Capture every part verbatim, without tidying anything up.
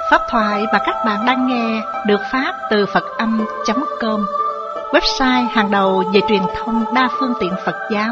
Pháp thoại mà các bạn đang nghe được phát từ Phật Âm chấm com, website hàng đầu về truyền thông đa phương tiện Phật giáo.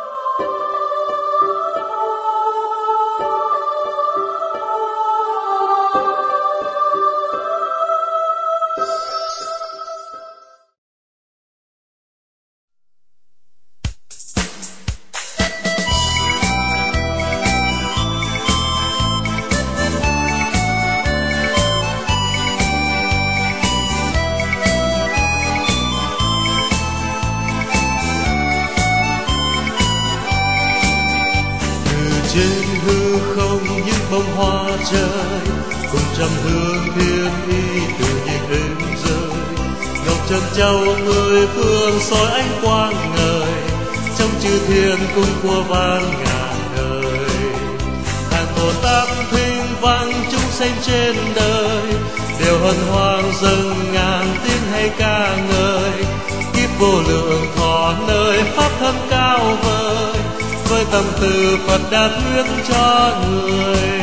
Trên hư không những bông hoa trời, cùng trăm hương thiên y tự nhiên êm rơi. Ngọc trân châu mười phương soi ánh quang ngời, trong chư thiên cung của ban ngàn đời. Hàng Bồ Tát thinh vang chúng sanh trên đời, đều hân hoan dâng ngàn tiếng hay ca ngợi. Kiếp vô lượng thọ nơi pháp thân cao vời, với tâm từ Phật đã thuyết cho người.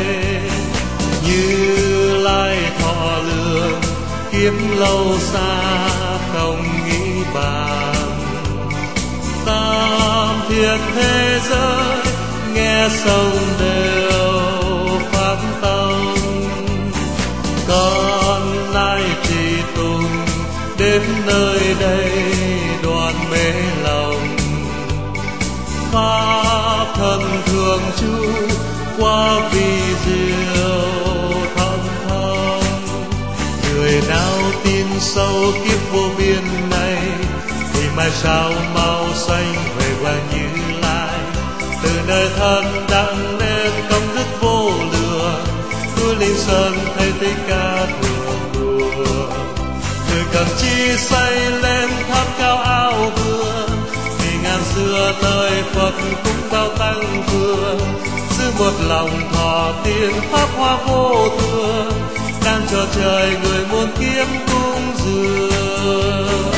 Như Lai thọ lượng kiếp lâu xa không nghĩ bàn, tam thiên thế giới nghe sông đều pháp tông. Con nay trì tùng đến nơi đây đoàn mê lòng, pháp thân thường trú qua vi diệu thâm thâm. Người nào tin sâu kiếp vô biên này, thì mai sau mau sanh về quang Như Lai. Từ nơi thân đặng lên công đức vô lượng, núi Linh Sơn thấy Thích Ca thường đùa. Người cần chi xây lên tháp cao ao vương, ngàn xưa nơi Phật cũng cao tăng vương. Giữ một lòng thọ tiên pháp hoa vô thường, đang cho trời người muôn kiếp cúng dường.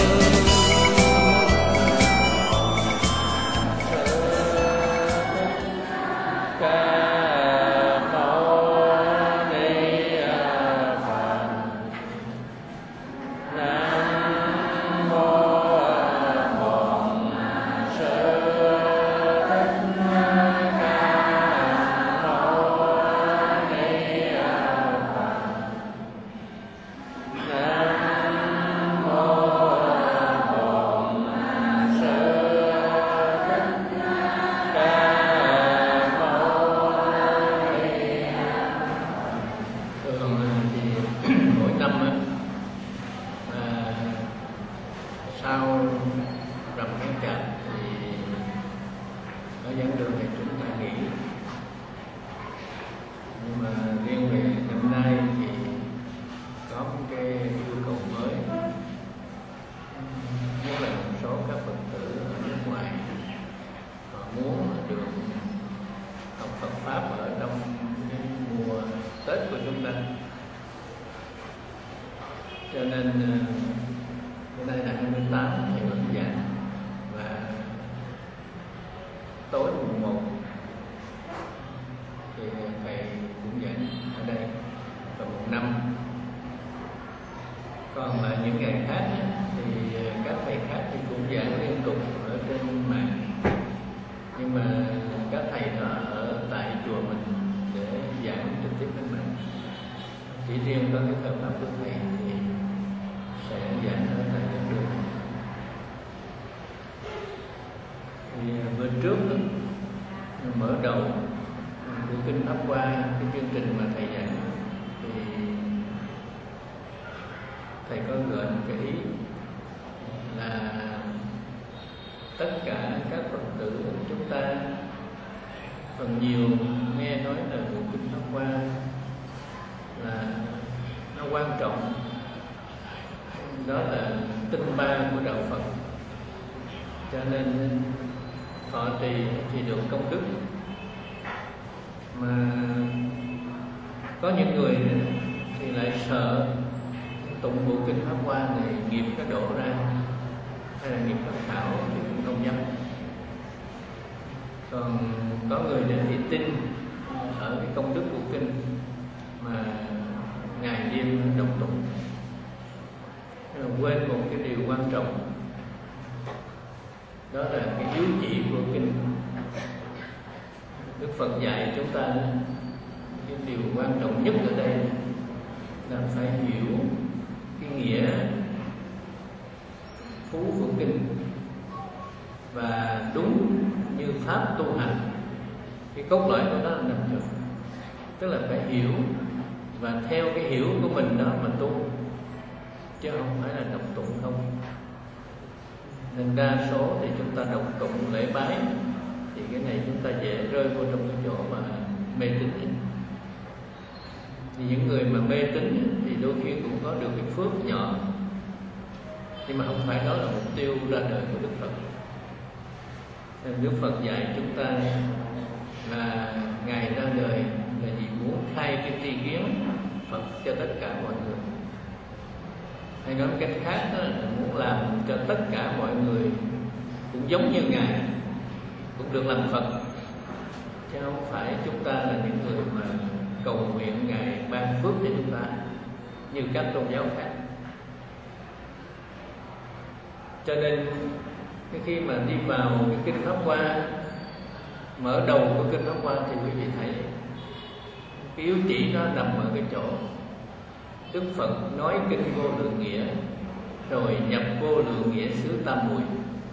Cho nên bữa nay là hai mươi tám thầy hướng dẫn, và tối mùng một thì thầy cũng giảng ở đây vào mùng năm. Còn là những ngày khác thì các thầy khác thì cũng giảng liên tục ở trên mạng, nhưng mà các thầy đó ở tại chùa mình để giảng trực tiếp trên mạng. Chỉ riêng có cái thờ pháp của thầy thì sẽ giảng ở tại giảng đường. Thì bữa trước đó, mở đầu của kinh Pháp Hoa, cái chương trình mà thầy giảng, thì thầy có gợi một cái ý là tất cả các Phật tử chúng ta phần nhiều nghe nói là bộ kinh Pháp Hoa là nó quan trọng, đó là tinh ba của đạo Phật, cho nên thọ trì thì được công đức. Mà có những người thì lại sợ tụng bộ kinh Pháp Hoa này nghiệp nó đổ ra, hay là nghiệp bất khảo thì cũng không dám. Còn có người thì tin ở cái công đức của kinh mà Ngài tụng. Nhưng mà quên một cái điều quan trọng, đó là cái yếu chỉ của kinh. Đức Phật dạy chúng ta cái điều quan trọng nhất ở đây là phải hiểu cái nghĩa thú của kinh và đúng như pháp tu hành. Cái cốt lõi của nó là nằm chỗ, tức là phải hiểu và theo cái hiểu của mình đó mà tu, chứ không phải là đọc tụng không. Nên đa số thì chúng ta đọc tụng lễ bái thì cái này chúng ta dễ rơi vô trong cái chỗ mà mê tín. Thì những người mà mê tín thì đôi khi cũng có được cái phước nhỏ, nhưng mà không phải đó là mục tiêu ra đời của Đức Phật. Nên Đức Phật dạy chúng ta là Ngài ra đời là vì muốn khai cái tri kiến Phật cho tất cả mọi người. Hay nói cách khác đó là muốn làm cho tất cả mọi người cũng giống như Ngài, cũng được làm Phật, chứ không phải chúng ta là những người mà cầu nguyện Ngài ban phước cho chúng ta như các tôn giáo khác. Cho nên cái khi mà đi vào cái kinh Pháp Hoa, mở đầu của kinh Pháp Hoa thì quý vị thấy cái yếu chỉ nó nằm ở cái chỗ Đức Phật nói kinh Vô Lượng Nghĩa rồi nhập Vô Lượng Nghĩa xứ Tam Muội,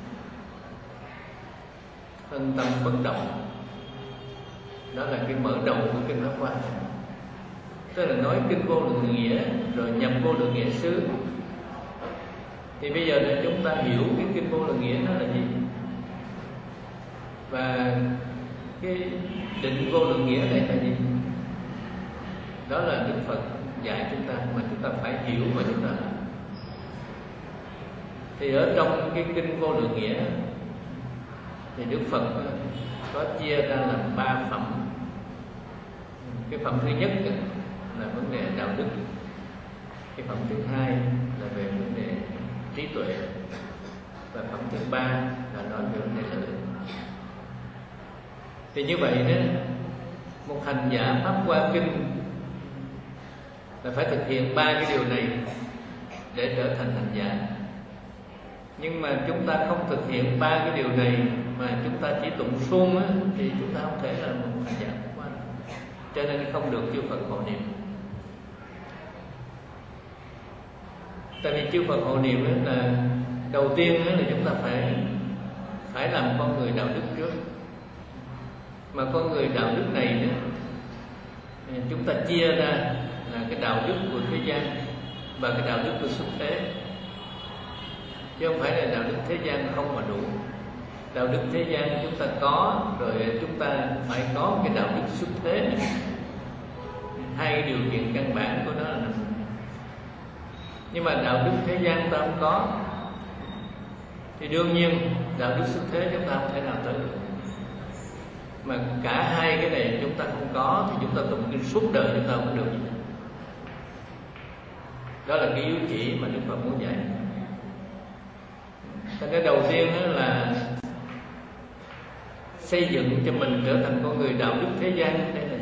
thân tâm bất động. Đó là cái mở đầu của kinh Pháp Hoa, tức là nói kinh Vô Lượng Nghĩa rồi nhập Vô Lượng Nghĩa xứ. Thì bây giờ để chúng ta hiểu cái kinh Vô Lượng Nghĩa nó là gì, và cái định Vô Lượng Nghĩa đây là gì, đó là Đức Phật dạy chúng ta, mà chúng ta phải hiểu mà chúng ta làm. Thì ở trong cái kinh Vô Lượng Nghĩa thì Đức Phật có chia ra làm ba phẩm. Cái phẩm thứ nhất là vấn đề đạo đức, cái phẩm thứ hai là về vấn đề trí tuệ, và phẩm thứ ba là nói về vấn đề lợi. Thì như vậy đó, một hành giả pháp qua kinh là phải thực hiện ba cái điều này để trở thành hành giả. Nhưng mà chúng ta không thực hiện ba cái điều này mà chúng ta chỉ tụng suông á, thì chúng ta không thể là một hành giả pháp qua. Cho nên không được chư Phật hộ niệm. Tại vì chư Phật hộ niệm là đầu tiên là chúng ta phải phải làm con người đạo đức trước. Mà con người đạo đức này đó, chúng ta chia ra là cái đạo đức của thế gian và cái đạo đức của xuất thế, chứ không phải là đạo đức thế gian không mà đủ. Đạo đức thế gian chúng ta có rồi, chúng ta phải có cái đạo đức xuất thế này. Hai cái điều kiện căn bản của nó là nằm. Nhưng mà đạo đức thế gian ta không có thì đương nhiên đạo đức xuất thế chúng ta không thể nào tới được. Mà cả hai cái này chúng ta không có thì chúng ta tụng kinh suốt đời chúng ta không được. Đó là cái yếu chỉ mà Đức Phật muốn dạy. Cái đầu tiên đó là xây dựng cho mình trở thành con người đạo đức thế gian. Đây là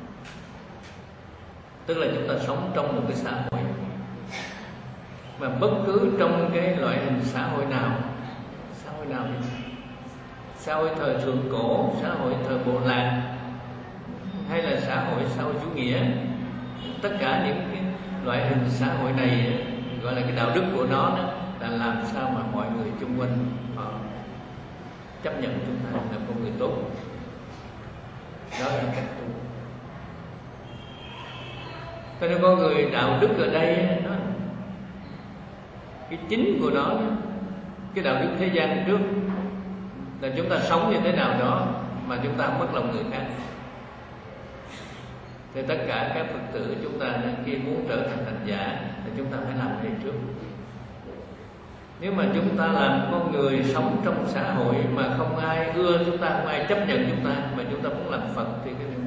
tức là chúng ta sống trong một cái xã hội, mà bất cứ trong cái loại hình xã hội nào, xã hội nào thì xã hội thời thượng cổ, xã hội thời bộ lạc, hay là xã hội xã hội chủ nghĩa, tất cả những cái loại hình xã hội này gọi là cái đạo đức của nó đó, là làm sao mà mọi người chung quanh họ chấp nhận chúng ta là con người tốt. Đó là cách tu. Cho nên con người đạo đức ở đây nó, cái chính của nó, cái đạo đức thế gian trước là chúng ta sống như thế nào đó mà chúng ta không mất lòng người khác. Thì tất cả các Phật tử chúng ta khi muốn trở thành hành giả thì chúng ta phải làm cái này trước. Nếu mà chúng ta làm con người sống trong xã hội mà không ai ưa chúng ta, không ai chấp nhận chúng ta, mà chúng ta muốn làm Phật thì cái điều...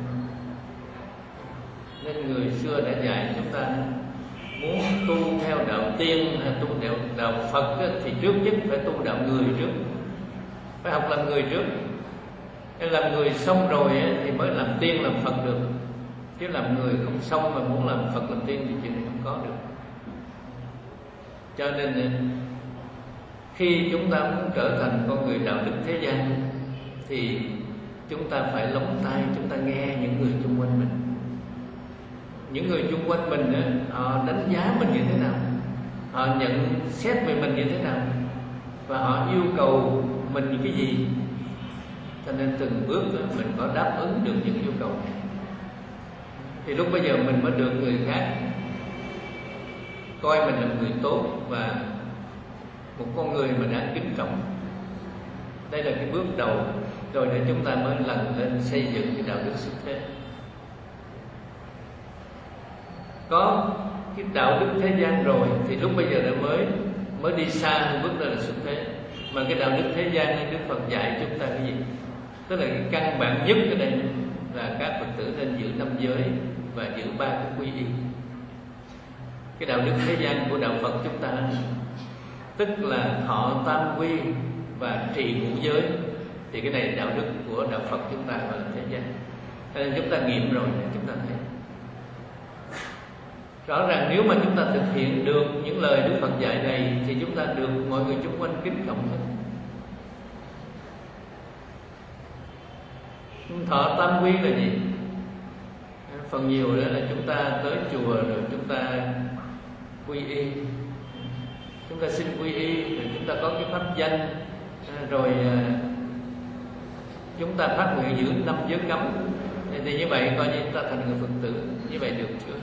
Nên người xưa đã dạy chúng ta muốn tu theo đạo tiên, tu đạo, đạo Phật thì trước nhất phải tu đạo người trước, phải học làm người trước. Nên làm người xong rồi thì mới làm tiên làm Phật được, chứ làm người không xong mà muốn làm Phật làm tiên thì chuyện này không có được. Cho nên khi chúng ta muốn trở thành con người đạo đức thế gian thì chúng ta phải lóng tai, chúng ta nghe những người xung quanh mình. Những người xung quanh mình đó, họ đánh giá mình như thế nào, họ nhận xét về mình như thế nào, và họ yêu cầu mình cái gì. Cho nên từng bước đó, mình có đáp ứng được những yêu cầu này thì lúc bây giờ mình mới được người khác coi mình là người tốt và một con người mà đáng kính trọng. Đây là cái bước đầu, rồi để chúng ta mới lần lên xây dựng cái đạo đức xuất thế. Có cái đạo đức thế gian rồi thì lúc bây giờ đã mới mới đi xa hơn bước ra là xuất thế. Mà cái đạo đức thế gian này Đức Phật dạy chúng ta cái gì? Tức là cái căn bản nhất ở đây là các Phật tử nên giữ năm giới và giữ ba cái quy y. Cái đạo đức thế gian của đạo Phật chúng ta tức là thọ tam quy và trì ngũ giới, thì cái này đạo đức của đạo Phật chúng ta gọi là thế gian. Cho nên chúng ta nghiệm rồi thì chúng ta thấy rõ ràng nếu mà chúng ta thực hiện được những lời Đức Phật dạy này thì chúng ta được mọi người xung quanh kính trọng hơn. Thọ tam quy là gì? Phần nhiều đó là chúng ta tới chùa rồi chúng ta quy y, chúng ta xin quy y, rồi chúng ta có cái pháp danh, rồi chúng ta phát nguyện giữ năm giới cấm. Thì như vậy coi như chúng ta thành người Phật tử. Như vậy được chưa?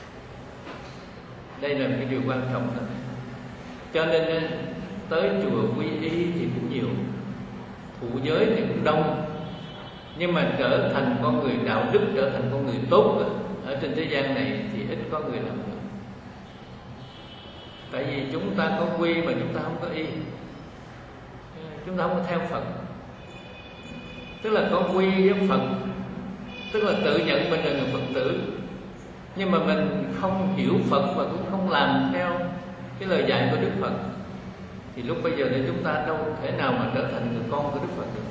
Đây là cái điều quan trọng đó. Cho nên tới chùa quy y thì cũng nhiều, thụ giới thì cũng đông, nhưng mà trở thành con người đạo đức, trở thành con người tốt ở trên thế gian này thì ít có người làm được. Tại vì chúng ta có quy mà chúng ta không có y, chúng ta không có theo Phật. Tức là có quy với Phật, tức là tự nhận mình là người Phật tử, nhưng mà mình không hiểu Phật và cũng không làm theo cái lời dạy của Đức Phật, thì lúc bây giờ thì chúng ta đâu thể nào mà trở thành người con của Đức Phật được.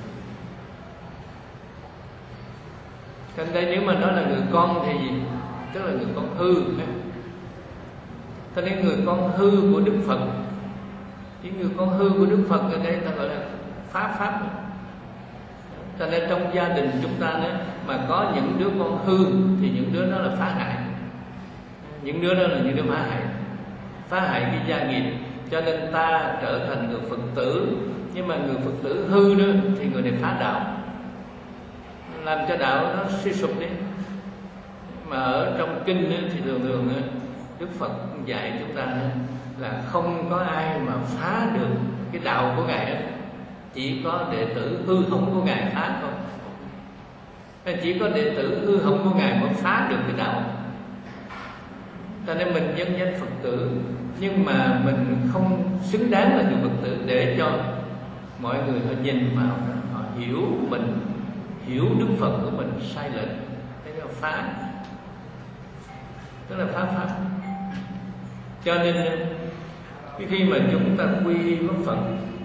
Cho nên đây nếu mà nói là người con thì gì? Tức là người con hư. Cho nên người con hư của Đức Phật, cái người con hư của Đức Phật ở đây ta gọi là phá pháp. Cho nên trong gia đình chúng ta đó, mà có những đứa con hư thì những đứa đó là phá hại. Những đứa đó là những đứa phá hại, phá hại cái gia nghiệp. Cho nên ta trở thành người Phật tử, nhưng mà người Phật tử hư đó thì người này phá đạo, làm cho đạo nó suy sụp đi. Mà ở trong kinh đó, thì thường thường đó, Đức Phật dạy chúng ta đó, là không có ai mà phá được cái đạo của Ngài đó. Chỉ có đệ tử hư hỏng của Ngài phá thôi. Chỉ có đệ tử hư hỏng của Ngài mới phá được cái đạo. Cho nên mình nhân danh Phật tử, nhưng mà mình không xứng đáng là người Phật tử, để cho mọi người họ nhìn vào đó, họ hiểu mình, hiểu Đức Phật của mình sai lệch. Thế là phá, tức là phá pháp. Cho nên khi mà chúng ta quy với Phật,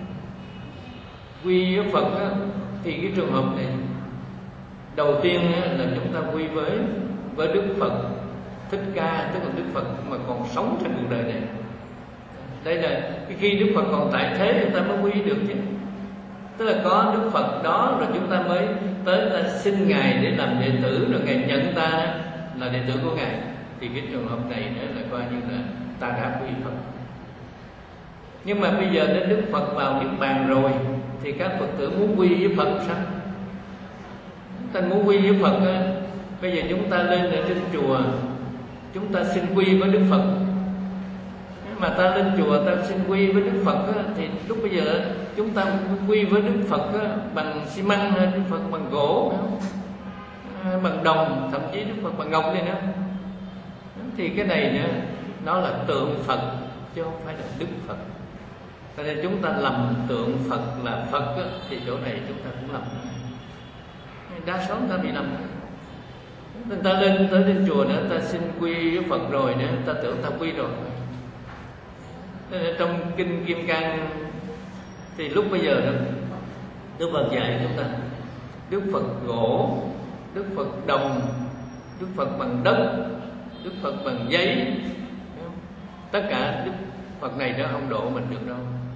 quy với Phật á, thì cái trường hợp này đầu tiên á, là chúng ta quy với với Đức Phật Thích Ca, tức là Đức Phật mà còn sống trên cuộc đời này. Đây là khi Đức Phật còn tại thế chúng ta mới quy được chứ. Tức là có Đức Phật đó rồi chúng ta mới tới ta xin Ngài để làm đệ tử, rồi Ngài nhận ta là đệ tử của Ngài. Thì cái trường hợp này nữa là coi như là ta đã quy Phật. Nhưng mà bây giờ đến Đức Phật vào Niết Bàn rồi thì các Phật tử muốn quy với Phật sao? Ta muốn quy với Phật á, bây giờ chúng ta lên ở trên chùa, chúng ta xin quy với Đức Phật. Mà ta lên chùa ta xin quy với Đức Phật á, thì lúc bây giờ chúng ta quy với Đức Phật á, bằng xi măng, Đức Phật bằng gỗ, bằng đồng, thậm chí Đức Phật bằng ngọc này nữa. Thì cái này nữa, nó là tượng Phật chứ không phải là Đức Phật. Cho nên chúng ta lầm tượng Phật là Phật á, thì chỗ này chúng ta cũng lầm. Đa số ta bị lầm. Người ta lên tới trên chùa nữa, ta xin quy với Phật rồi nữa, ta tưởng ta quy rồi. Trong kinh Kim Cang thì lúc bây giờ đó, Đức Phật dạy chúng ta Đức Phật gỗ, Đức Phật đồng, Đức Phật bằng đất, Đức Phật bằng giấy, tất cả Đức Phật này nó không độ mình được đâu.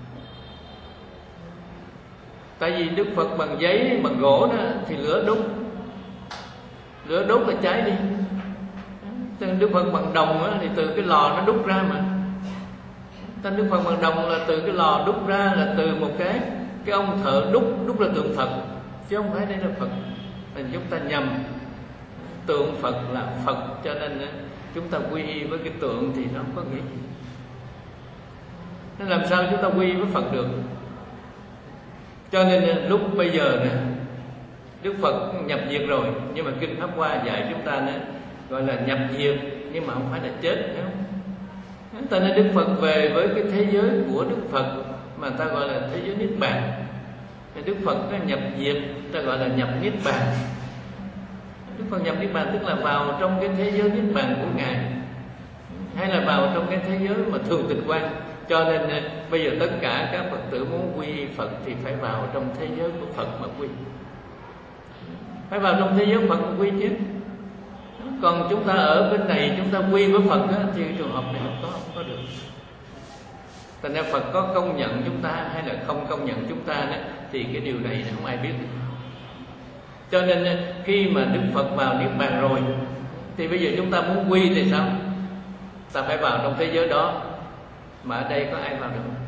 Tại vì Đức Phật bằng giấy, bằng gỗ đó thì lửa đốt, lửa đốt là cháy đi. Đức Phật bằng đồng đó, thì từ cái lò nó đúc ra mà. Tên Đức Phật bằng đồng là từ cái lò đúc ra, là từ một cái cái ông thợ đúc đúc ra tượng Phật, chứ không phải đây là Phật. Nên chúng ta nhầm, tượng Phật là Phật, cho nên chúng ta quy y với cái tượng thì nó không có nghĩa gì. Nên làm sao chúng ta quy y với Phật được? Cho nên lúc bây giờ nè, Đức Phật nhập diệt rồi, nhưng mà Kinh Pháp Hoa dạy chúng ta nè, gọi là nhập diệt, nhưng mà không phải là chết, phải không? Ta nói Đức Phật về với cái thế giới của Đức Phật mà ta gọi là thế giới Niết Bàn. Đức Phật nó nhập diệt, ta gọi là nhập Niết Bàn. Đức Phật nhập Niết Bàn tức là vào trong cái thế giới Niết Bàn của Ngài, hay là vào trong cái thế giới mà thường tịch quan. Cho nên bây giờ tất cả các Phật tử muốn quy y Phật thì phải vào trong thế giới của Phật mà quy. Phải vào trong thế giới Phật mà quy chứ. Còn chúng ta ở bên này chúng ta quy với Phật á, thì trường hợp này không có, không có được. Thành ra Phật có công nhận chúng ta hay là không công nhận chúng ta đó, thì cái điều này không ai biết. Cho nên khi mà Đức Phật vào Niết Bàn rồi thì bây giờ chúng ta muốn quy thì sao? Ta phải vào trong thế giới đó. Mà ở đây có ai vào được?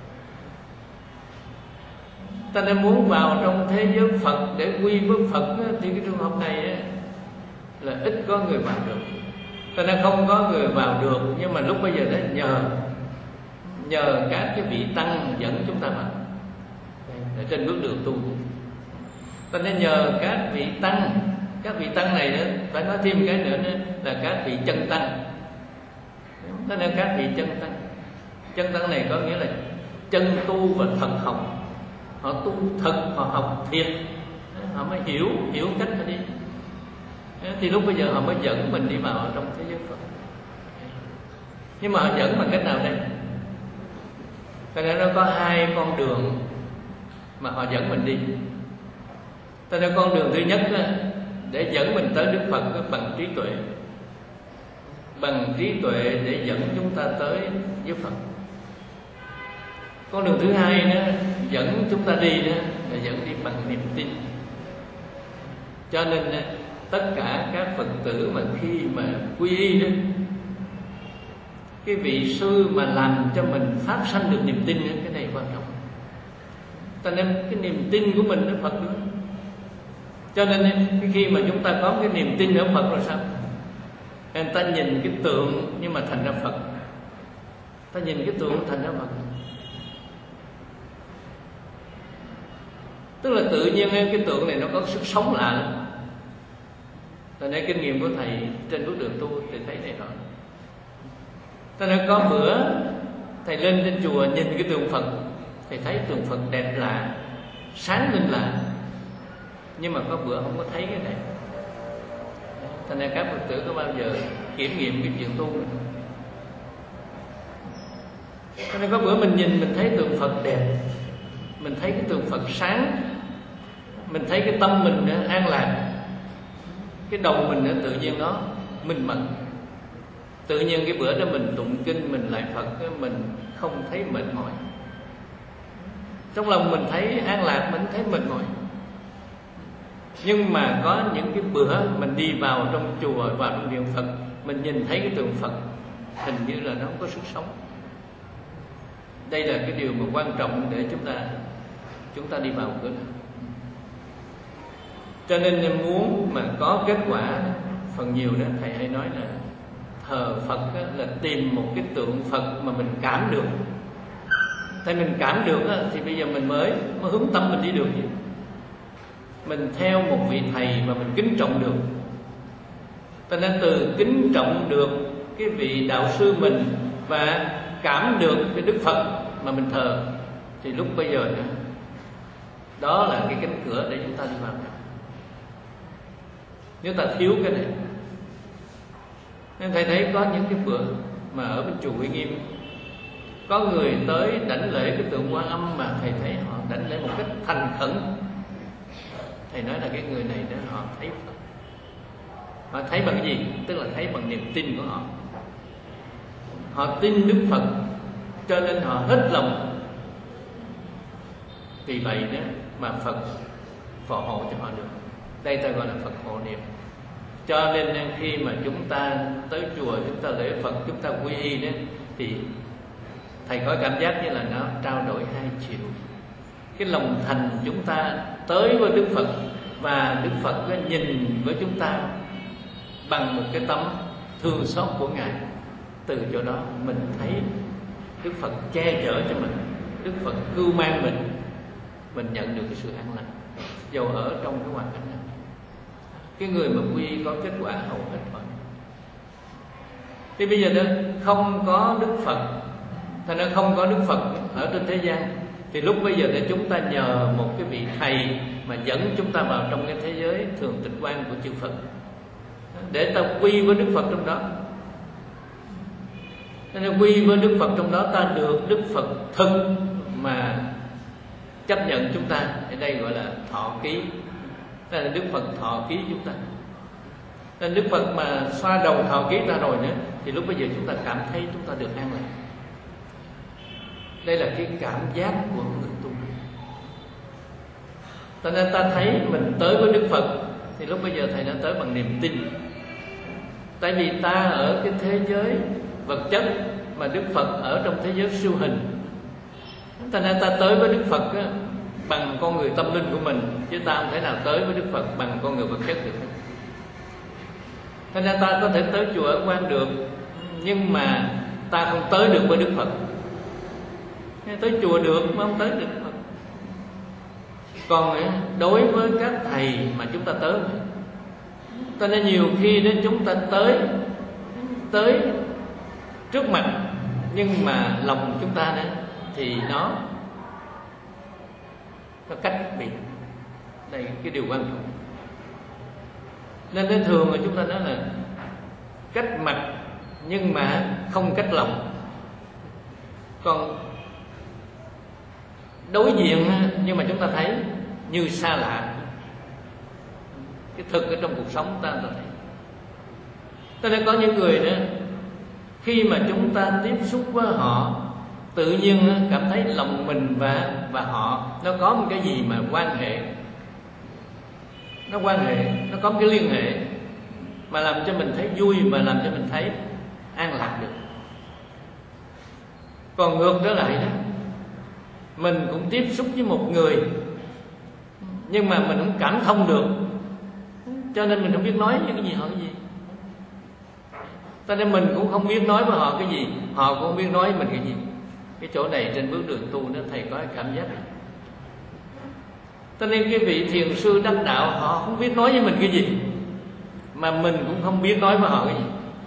Ta nên muốn vào trong thế giới Phật để quy với Phật á, thì cái trường hợp này á, là ít có người vào được. Cho nên không có người vào được. Nhưng mà lúc bây giờ đó nhờ Nhờ các cái vị tăng dẫn chúng ta vào ở trên bước đường tu. Cho nên nhờ các vị tăng, các vị tăng này đó, phải nói thêm cái nữa đó, là các vị chân tăng. Cho nên các vị chân tăng, chân tăng này có nghĩa là chân tu và thật học. Họ tu thật, họ học thiệt, họ mới hiểu hiểu cách mà đi. Thì lúc bây giờ họ mới dẫn mình đi vào trong thế giới Phật. Nhưng mà họ dẫn bằng cách nào đây? Cho nên nó có hai con đường mà họ dẫn mình đi. Cho nên con đường thứ nhất á, để dẫn mình tới Đức Phật bằng trí tuệ. Bằng trí tuệ để dẫn chúng ta tới với Phật. Con đường thứ hai đó, dẫn chúng ta đi đó, là dẫn đi bằng niềm tin. Cho nên tất cả các Phật tử mà khi mà quy y đó, cái vị sư mà làm cho mình phát sanh được niềm tin đó, cái này quan trọng. Cho nên cái niềm tin của mình ở Phật đó. Cho nên khi mà chúng ta có cái niềm tin ở Phật rồi sao? Người ta nhìn cái tượng nhưng mà thành ra Phật. Ta nhìn cái tượng thành ra Phật. Tức là tự nhiên cái tượng này nó có sức sống lạ lắm. Cho nên kinh nghiệm của thầy trên bước đường tu thì thấy này rõ. Cho nên có bữa thầy lên trên chùa nhìn cái tượng Phật, thầy thấy tượng Phật đẹp lạ, sáng lên lạ. Nhưng mà có bữa không có thấy cái này. Cho nên các Phật tử có bao giờ kiểm nghiệm cái chuyện tu này. Cho nên có bữa mình nhìn mình thấy tượng Phật đẹp, mình thấy cái tượng Phật sáng, mình thấy cái tâm mình an lạc, cái đầu mình tự nhiên nó minh mẫn. Tự nhiên cái bữa đó mình tụng kinh, mình lại Phật, mình không thấy mệt mỏi. Trong lòng mình thấy an lạc, mình thấy mệt mỏi. Nhưng mà có những cái bữa mình đi vào trong chùa, vào trong điện Phật, mình nhìn thấy cái tượng Phật, hình như là nó không có sức sống. Đây là cái điều mà quan trọng để chúng ta chúng ta đi vào cửa này. Cho nên muốn mà có kết quả, phần nhiều đó thầy hay nói là thờ Phật là tìm một cái tượng Phật mà mình cảm được. Tại mình cảm được thì bây giờ mình mới mới hướng tâm mình đi được chứ. Mình theo một vị thầy mà mình kính trọng được. Cho nên từ kính trọng được cái vị đạo sư mình và cảm được cái Đức Phật mà mình thờ, thì lúc bây giờ đó, đó là cái cánh cửa để chúng ta đi vào. Nếu ta thiếu cái này, nên thầy thấy có những cái bữa mà ở bên chùa Uy Nghiêm có người tới đảnh lễ cái tượng Quan Âm mà thầy thấy họ đảnh lễ một cách thành khẩn. Thầy nói là cái người này đó họ thấy Phật. Họ thấy bằng cái gì? Tức là thấy bằng niềm tin của họ. Họ tin Đức Phật. cho nên họ hết lòng. Vì vậy đó mà Phật phò hộ cho họ được. Đây ta gọi là Phật hộ niệm. Cho nên khi mà chúng ta tới chùa, chúng ta lễ Phật, chúng ta quy y đó, thì thầy có cảm giác như là nó trao đổi hai chiều. Cái lòng thành chúng ta tới với Đức Phật, và Đức Phật nhìn với chúng ta bằng một cái tấm thương xót của Ngài. Từ chỗ đó mình thấy Đức Phật che chở cho mình, Đức Phật cưu mang mình, mình nhận được cái sự an lành dầu ở trong cái hoàn cảnh nào. Cái người mà quy y có kết quả hầu hết mọi. Thì bây giờ đó không có Đức Phật, thành ra không có Đức Phật ở trên thế gian, thì lúc bây giờ để chúng ta nhờ một cái vị thầy mà dẫn chúng ta vào trong cái thế giới thường tịch quan của chư Phật, để ta quy với Đức Phật trong đó. Nên quy với Đức Phật trong đó, ta được Đức Phật thực mà chấp nhận chúng ta. Ở đây gọi là thọ ký. Đây là Đức Phật thọ ký chúng ta. Nên Đức Phật mà xoa đầu thọ ký ta rồi nữa, thì lúc bây giờ chúng ta cảm thấy chúng ta được an lành. Đây là cái cảm giác của người tu. Cho nên ta thấy mình tới với Đức Phật, thì lúc bây giờ thầy đã tới bằng niềm tin. Tại vì ta ở cái thế giới vật chất, mà Đức Phật ở trong thế giới siêu hình. Cho nên ta tới với Đức Phật á, bằng con người tâm linh của mình, chứ ta không thể nào tới với Đức Phật bằng con người vật chất được. Cho nên ta có thể tới chùa ở quan được, nhưng mà ta không tới được với Đức Phật. Tới chùa được mà không tới được Phật. Còn đối với các thầy mà chúng ta tới, cho nên nhiều khi đó chúng ta tới tới trước mặt, nhưng mà lòng chúng ta đó thì nó có cách biệt. Đây cái điều quan trọng. Nên đến thường là chúng ta nói là cách mặt nhưng mà không cách lòng. Còn đối diện nhưng mà chúng ta thấy như xa lạ. Cái thực ở trong cuộc sống ta, ta thấy. Cho nên có những người đó, khi mà chúng ta tiếp xúc với họ, tự nhiên cảm thấy lòng mình và và họ nó có một cái gì mà quan hệ, nó quan hệ, nó có một cái liên hệ mà làm cho mình thấy vui, mà làm cho mình thấy an lạc được. Còn ngược trở lại đó, mình cũng tiếp xúc với một người, nhưng mà mình cũng cảm thông được, cho nên mình không biết nói với cái gì họ cái gì. Cho nên mình cũng không biết nói với họ cái gì, họ cũng không biết nói với mình cái gì. Cái chỗ này trên bước đường tu đó thầy có cái cảm giác này. Cho nên cái vị thiền sư đắc đạo, họ không biết nói với mình cái gì, mà mình cũng không biết nói với họ cái gì.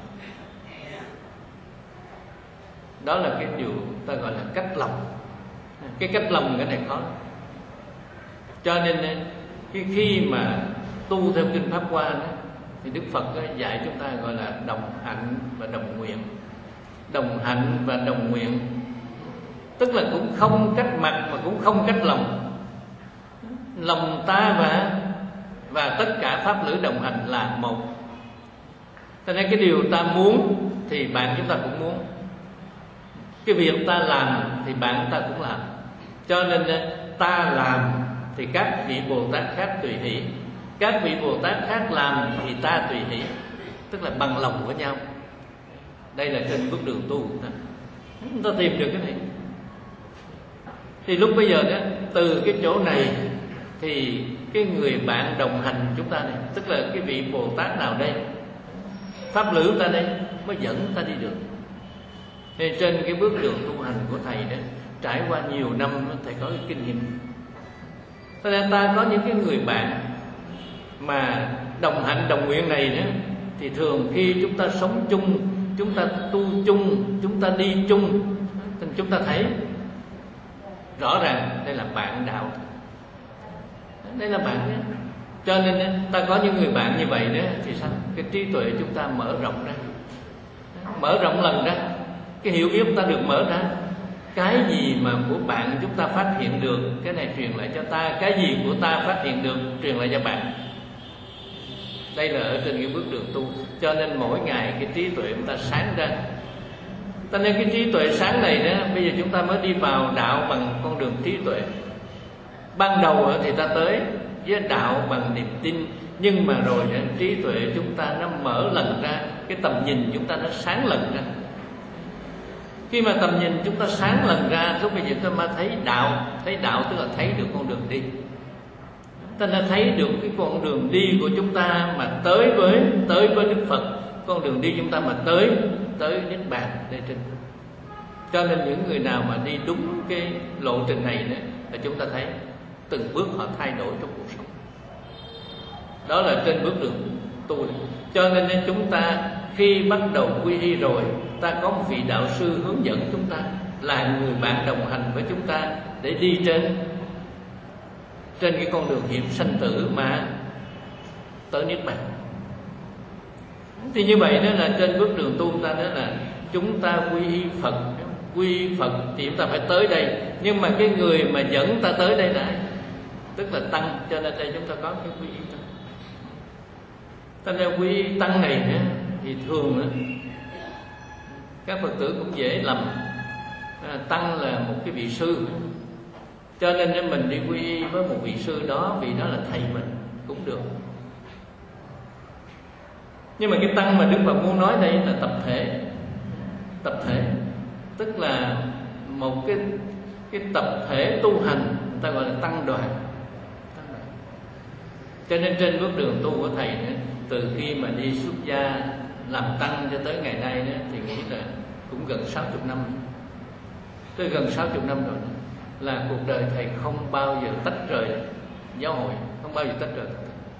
Đó là cái điều ta gọi là cách lòng. Cái cách lòng cái này khó. Cho nên cái khi mà tu theo kinh Pháp Hoa đó, thì Đức Phật dạy chúng ta gọi là đồng hạnh và đồng nguyện. Đồng hạnh và đồng nguyện tức là cũng không cách mặt mà cũng không cách lòng. Lòng ta và và tất cả pháp lữ đồng hành là một. Cho nên cái điều ta muốn thì bạn chúng ta cũng muốn, cái việc ta làm thì bạn ta cũng làm. Cho nên ta làm thì các vị Bồ Tát khác tùy hỷ, các vị Bồ Tát khác làm thì ta tùy hỷ, tức là bằng lòng với nhau. Đây là trên bước đường tu chúng ta tìm được cái này. Thì lúc bây giờ đó, từ cái chỗ này thì cái người bạn đồng hành chúng ta này, tức là cái vị Bồ Tát nào đây, pháp lữ ta đây, mới dẫn ta đi được. Thì trên cái bước đường tu hành của thầy đó, trải qua nhiều năm thầy có cái kinh nghiệm. Cho nên ta có những cái người bạn mà đồng hạnh đồng nguyện này đó, thì thường khi chúng ta sống chung, chúng ta tu chung, chúng ta đi chung, thì chúng ta thấy rõ ràng đây là bạn đạo, đây là bạn đó. Cho nên ta có những người bạn như vậy đó, thì sao? Cái trí tuệ chúng ta mở rộng ra, mở rộng lần ra, cái hiểu biết ta được mở ra. Cái gì mà của bạn chúng ta phát hiện được, cái này truyền lại cho ta. Cái gì của ta phát hiện được, truyền lại cho bạn. Đây là ở trên cái bước đường tu. Cho nên mỗi ngày cái trí tuệ chúng ta sáng ra. Cho nên cái trí tuệ sáng này đó, bây giờ chúng ta mới đi vào đạo bằng con đường trí tuệ. Ban đầu thì ta tới với đạo bằng niềm tin, nhưng mà rồi trí tuệ chúng ta nó mở lần ra, cái tầm nhìn chúng ta nó sáng lần ra. Khi mà tầm nhìn chúng ta sáng lần ra, lúc bây giờ chúng ta mới thấy đạo. Thấy đạo tức là thấy được con đường đi. Ta đã thấy được cái con đường đi của chúng ta mà tới với tới với Đức Phật, con đường đi chúng ta mà tới tới Niết Bàn đây trên. Cho nên những người nào mà đi đúng cái lộ trình này đó, là chúng ta thấy từng bước họ thay đổi trong cuộc sống. Đó là trên bước đường tu này. Cho nên chúng ta khi bắt đầu quy y rồi, ta có một vị đạo sư hướng dẫn chúng ta, là người bạn đồng hành với chúng ta để đi trên trên cái con đường hiểm sanh tử mà tới Niết Bàn. Thì như vậy đó là trên bước đường tu ta đó là chúng ta quy y Phật. Quy y Phật thì chúng ta phải tới đây, nhưng mà cái người mà dẫn ta tới đây là ai? Tức là Tăng. Cho nên đây chúng ta có cái quy y Tăng. Cho nên quy y Tăng này nữa, thì thường đó, các Phật tử cũng dễ lầm. à, Tăng là một cái vị sư, cho nên nếu mình đi quy y với một vị sư đó, vì đó là thầy mình cũng được. Nhưng mà cái Tăng mà Đức Phật muốn nói đây là tập thể. Tập thể tức là một cái cái tập thể tu hành, người ta gọi là tăng đoàn. Tăng đoàn. Cho nên trên bước đường tu của thầy nữa, từ khi mà đi xuất gia làm tăng cho tới ngày nay đó, thì nghĩ là cũng gần sáu mươi năm. Tới gần sáu mươi năm rồi đó, là cuộc đời thầy không bao giờ tách rời giáo hội, không bao giờ tách rời.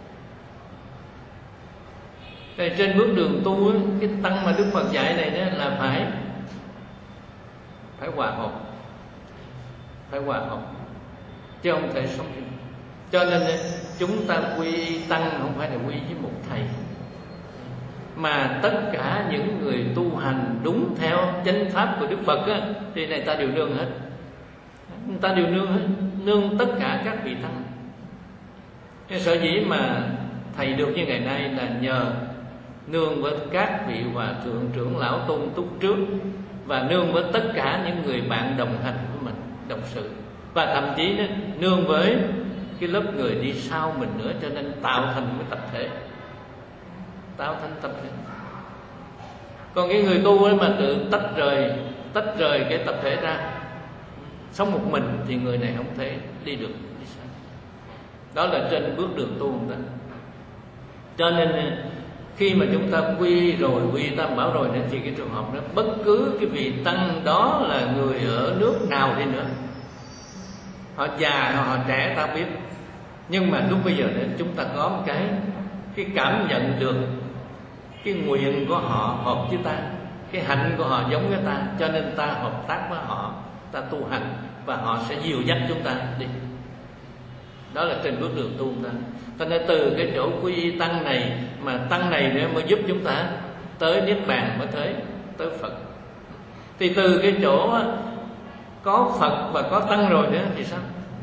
Thì trên bước đường tu, cái tăng mà Đức Phật dạy này đó là phải phải hòa hợp, phải hòa hợp, chứ không thể sống riêng. Cho nên chúng ta quy tăng không phải là quy với một thầy, mà tất cả những người tu hành đúng theo chánh pháp của Đức Phật á, thì này ta đều nương hết. Người ta đều nương hết, nương tất cả các vị tăng. Cái sở dĩ mà thầy được như ngày nay là nhờ nương với các vị hòa thượng trưởng lão tôn túc trước, và nương với tất cả những người bạn đồng hành của mình, đồng sự, và thậm chí đó, nương với cái lớp người đi sau mình nữa. Cho nên tạo thành một tập thể, tạo thành tập thể. Còn cái người tu ấy mà tự tách rời tách rời cái tập thể ra, sống một mình, thì người này không thể đi được, đi sao. Đó là trên bước đường tu của ta. Cho nên khi mà chúng ta quy rồi, quy tam bảo rồi, thì cái trường hợp đó, bất cứ cái vị tăng đó là người ở nước nào đi nữa, họ già họ trẻ ta biết, nhưng mà lúc bây giờ này, chúng ta có một cái cái cảm nhận được cái nguyện của họ hợp với ta, cái hạnh của họ giống với ta, cho nên ta hợp tác với họ, ta tu hành, và họ sẽ dìu dắt chúng ta đi. Đó là trên bước đường tu ta. Cho nên từ cái chỗ quy y tăng này, mà tăng này nữa mới giúp chúng ta tới Niết Bàn, mới tới tới Phật. Thì từ cái chỗ có Phật và có tăng rồi nữa thì sao?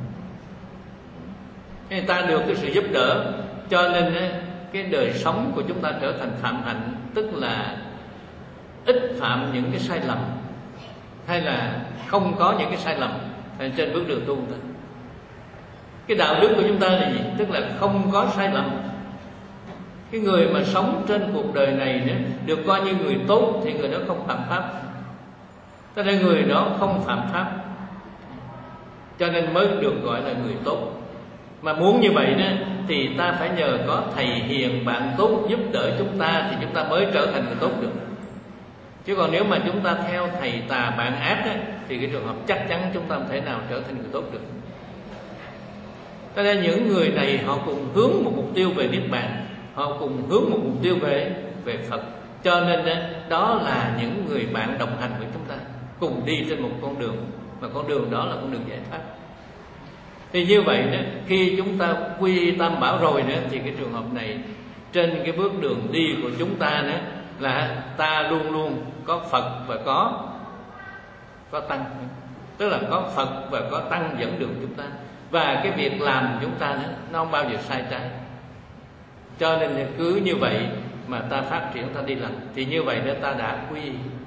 Người ta được cái sự giúp đỡ, cho nên cái đời sống của chúng ta trở thành phạm hạnh, tức là ít phạm những cái sai lầm, hay là không có những cái sai lầm trên bước đường tu ta. Cái đạo đức của chúng ta là gì? Tức là không có sai lầm. Cái người mà sống trên cuộc đời này nữa, được coi như người tốt, thì người đó không phạm pháp. Cho nên người đó không phạm pháp, cho nên mới được gọi là người tốt. Mà muốn như vậy đó, thì ta phải nhờ có thầy hiền bạn tốt giúp đỡ chúng ta, thì chúng ta mới trở thành người tốt được. Chứ còn nếu mà chúng ta theo thầy tà bạn ác á, thì cái trường hợp chắc chắn chúng ta không thể nào trở thành người tốt được. Cho nên những người này họ cùng hướng một mục tiêu về Niết Bàn, họ cùng hướng một mục tiêu về về Phật. Cho nên đó là những người bạn đồng hành với chúng ta, cùng đi trên một con đường, mà con đường đó là con đường giải thoát. Thì như vậy đó, khi chúng ta quy tam bảo rồi nữa, thì cái trường hợp này trên cái bước đường đi của chúng ta nữa, là ta luôn luôn có Phật và có có tăng, tức là có Phật và có tăng dẫn đường chúng ta. Và cái việc làm của chúng ta nữa, nó không bao giờ sai trái. Cho nên cứ như vậy mà ta phát triển, ta đi làm, thì như vậy đó ta đã quy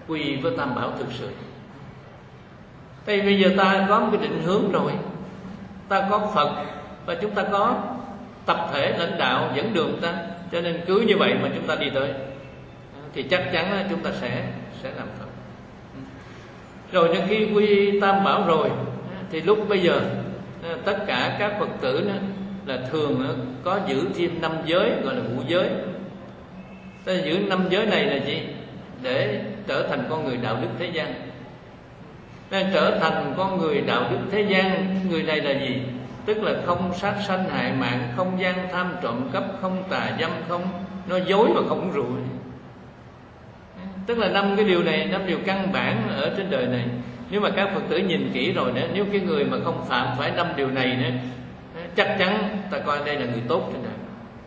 quy với Tam Bảo thực sự. Đây bây giờ ta có một cái định hướng rồi, ta có Phật và chúng ta có tập thể lãnh đạo dẫn đường ta, cho nên cứ như vậy mà chúng ta đi tới thì chắc chắn là chúng ta sẽ sẽ làm Phật. Rồi đến khi quy Tam Bảo rồi thì lúc bây giờ tất cả các Phật tử đó là thường có giữ thêm năm giới, gọi là ngũ giới. Ta giữ năm giới này là gì? Để trở thành con người đạo đức thế gian. Nên trở thành con người đạo đức thế gian, người này là gì? Tức là không sát sanh hại mạng, không gian tham trộm cắp, không tà dâm, không nói dối và không uống rượu. Tức là năm cái điều này, năm điều căn bản ở trên đời này. Nếu mà các Phật tử nhìn kỹ rồi nữa, nếu cái người mà không phạm phải năm điều này nữa, chắc chắn ta coi đây là người tốt trên đời.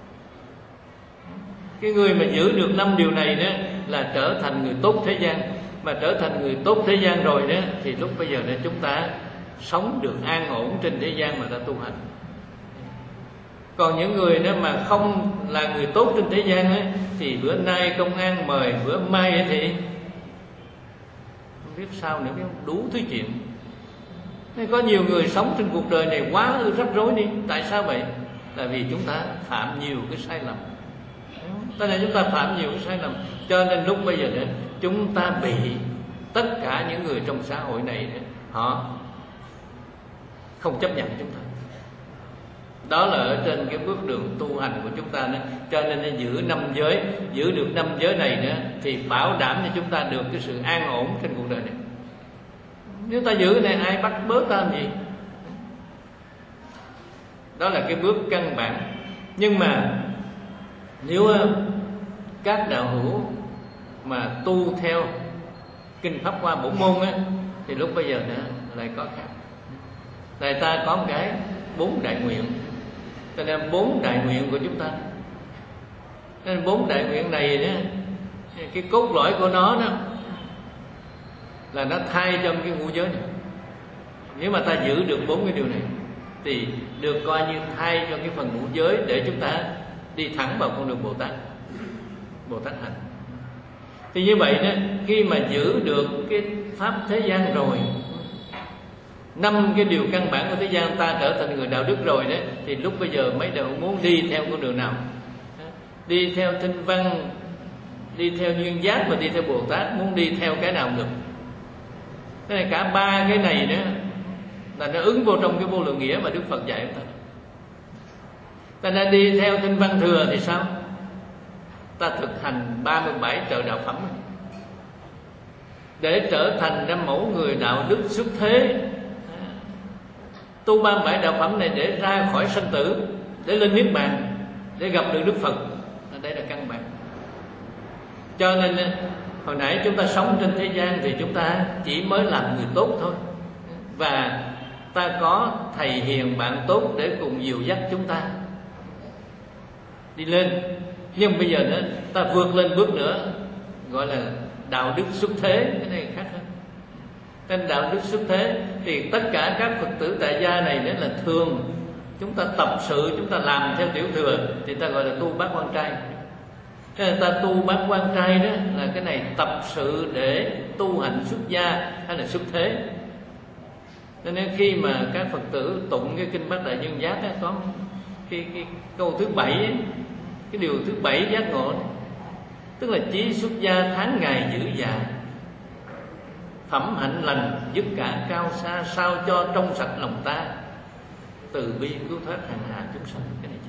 Cái người mà giữ được năm điều này đó là trở thành người tốt thế gian. Mà trở thành người tốt thế gian rồi đó thì lúc bây giờ đó chúng ta sống được an ổn trên thế gian mà ta tu hành. Còn những người đó mà không là người tốt trên thế gian ấy, thì bữa nay công an mời, bữa mai thì không biết sao nữa, đủ thứ chuyện. Nên có nhiều người sống trên cuộc đời này quá rắc rối đi. Tại sao vậy? Là vì chúng ta phạm nhiều cái sai lầm. Tại nên chúng ta phạm nhiều cái sai lầm, cho nên lúc bây giờ đó, chúng ta bị tất cả những người trong xã hội này đó, họ không chấp nhận chúng ta. Đó là ở trên cái bước đường tu hành của chúng ta đó. Cho nên giữ năm giới, giữ được năm giới này nữa thì bảo đảm cho chúng ta được cái sự an ổn trên cuộc đời này. Nếu ta giữ cái này ai bắt bớ ta làm gì? Đó là cái bước căn bản. Nhưng mà nếu các đạo hữu mà tu theo kinh Pháp Hoa bổn môn á, thì lúc bây giờ nữa lại có khác. Tại ta có một cái bốn đại nguyện, cho nên bốn đại nguyện của chúng ta, nên bốn đại nguyện này đó, cái cốt lõi của nó đó là nó thay cho cái ngũ giới này. Nếu mà ta giữ được bốn cái điều này thì được coi như thay cho cái phần ngũ giới để chúng ta đi thẳng vào con đường Bồ Tát, Bồ Tát hành. Thì như vậy đó, khi mà giữ được cái pháp thế gian rồi, năm cái điều căn bản của thế gian ta trở thành người đạo đức rồi đó, thì lúc bây giờ mấy đạo muốn đi theo con đường nào? Đi theo Tinh Văn, đi theo Duyên Giác và đi theo Bồ Tát, muốn đi theo cái nào được? Thế này cả ba cái này đó là nó ứng vô trong cái vô lượng nghĩa mà Đức Phật dạy chúng ta. Ta đã đi theo Tinh Văn Thừa thì sao? Ta thực hành ba mươi bảy trợ đạo phẩm để trở thành ra mẫu người đạo đức xuất thế. Tu ba mươi bảy đạo phẩm này để ra khỏi sanh tử, để lên niết bàn, để gặp được Đức Phật. Đây là căn bản. Cho nên hồi nãy chúng ta sống trên thế gian thì chúng ta chỉ mới làm người tốt thôi, và ta có thầy hiền bạn tốt để cùng dìu dắt chúng ta đi lên. Nhưng bây giờ nữa ta vượt lên bước nữa, gọi là đạo đức xuất thế. Cái này khác hơn. Nên đạo đức xuất thế thì tất cả các Phật tử tại gia này đó là thường chúng ta tập sự, chúng ta làm theo tiểu thừa thì ta gọi là tu bát quan trai. Cái này ta tu bát quan trai đó là cái này tập sự để tu hành xuất gia hay là xuất thế. Nên khi mà các Phật tử tụng cái kinh Bát Đại Nhân Giác đó, có cái, cái câu thứ bảy ấy, cái điều thứ bảy giác ngộ đó, tức là chí xuất gia tháng ngày giữ dạ, phẩm hạnh lành dứt cả cao xa, sao cho trong sạch lòng ta, từ bi cứu thoát hàng hà chúng sanh. Cái này chứ,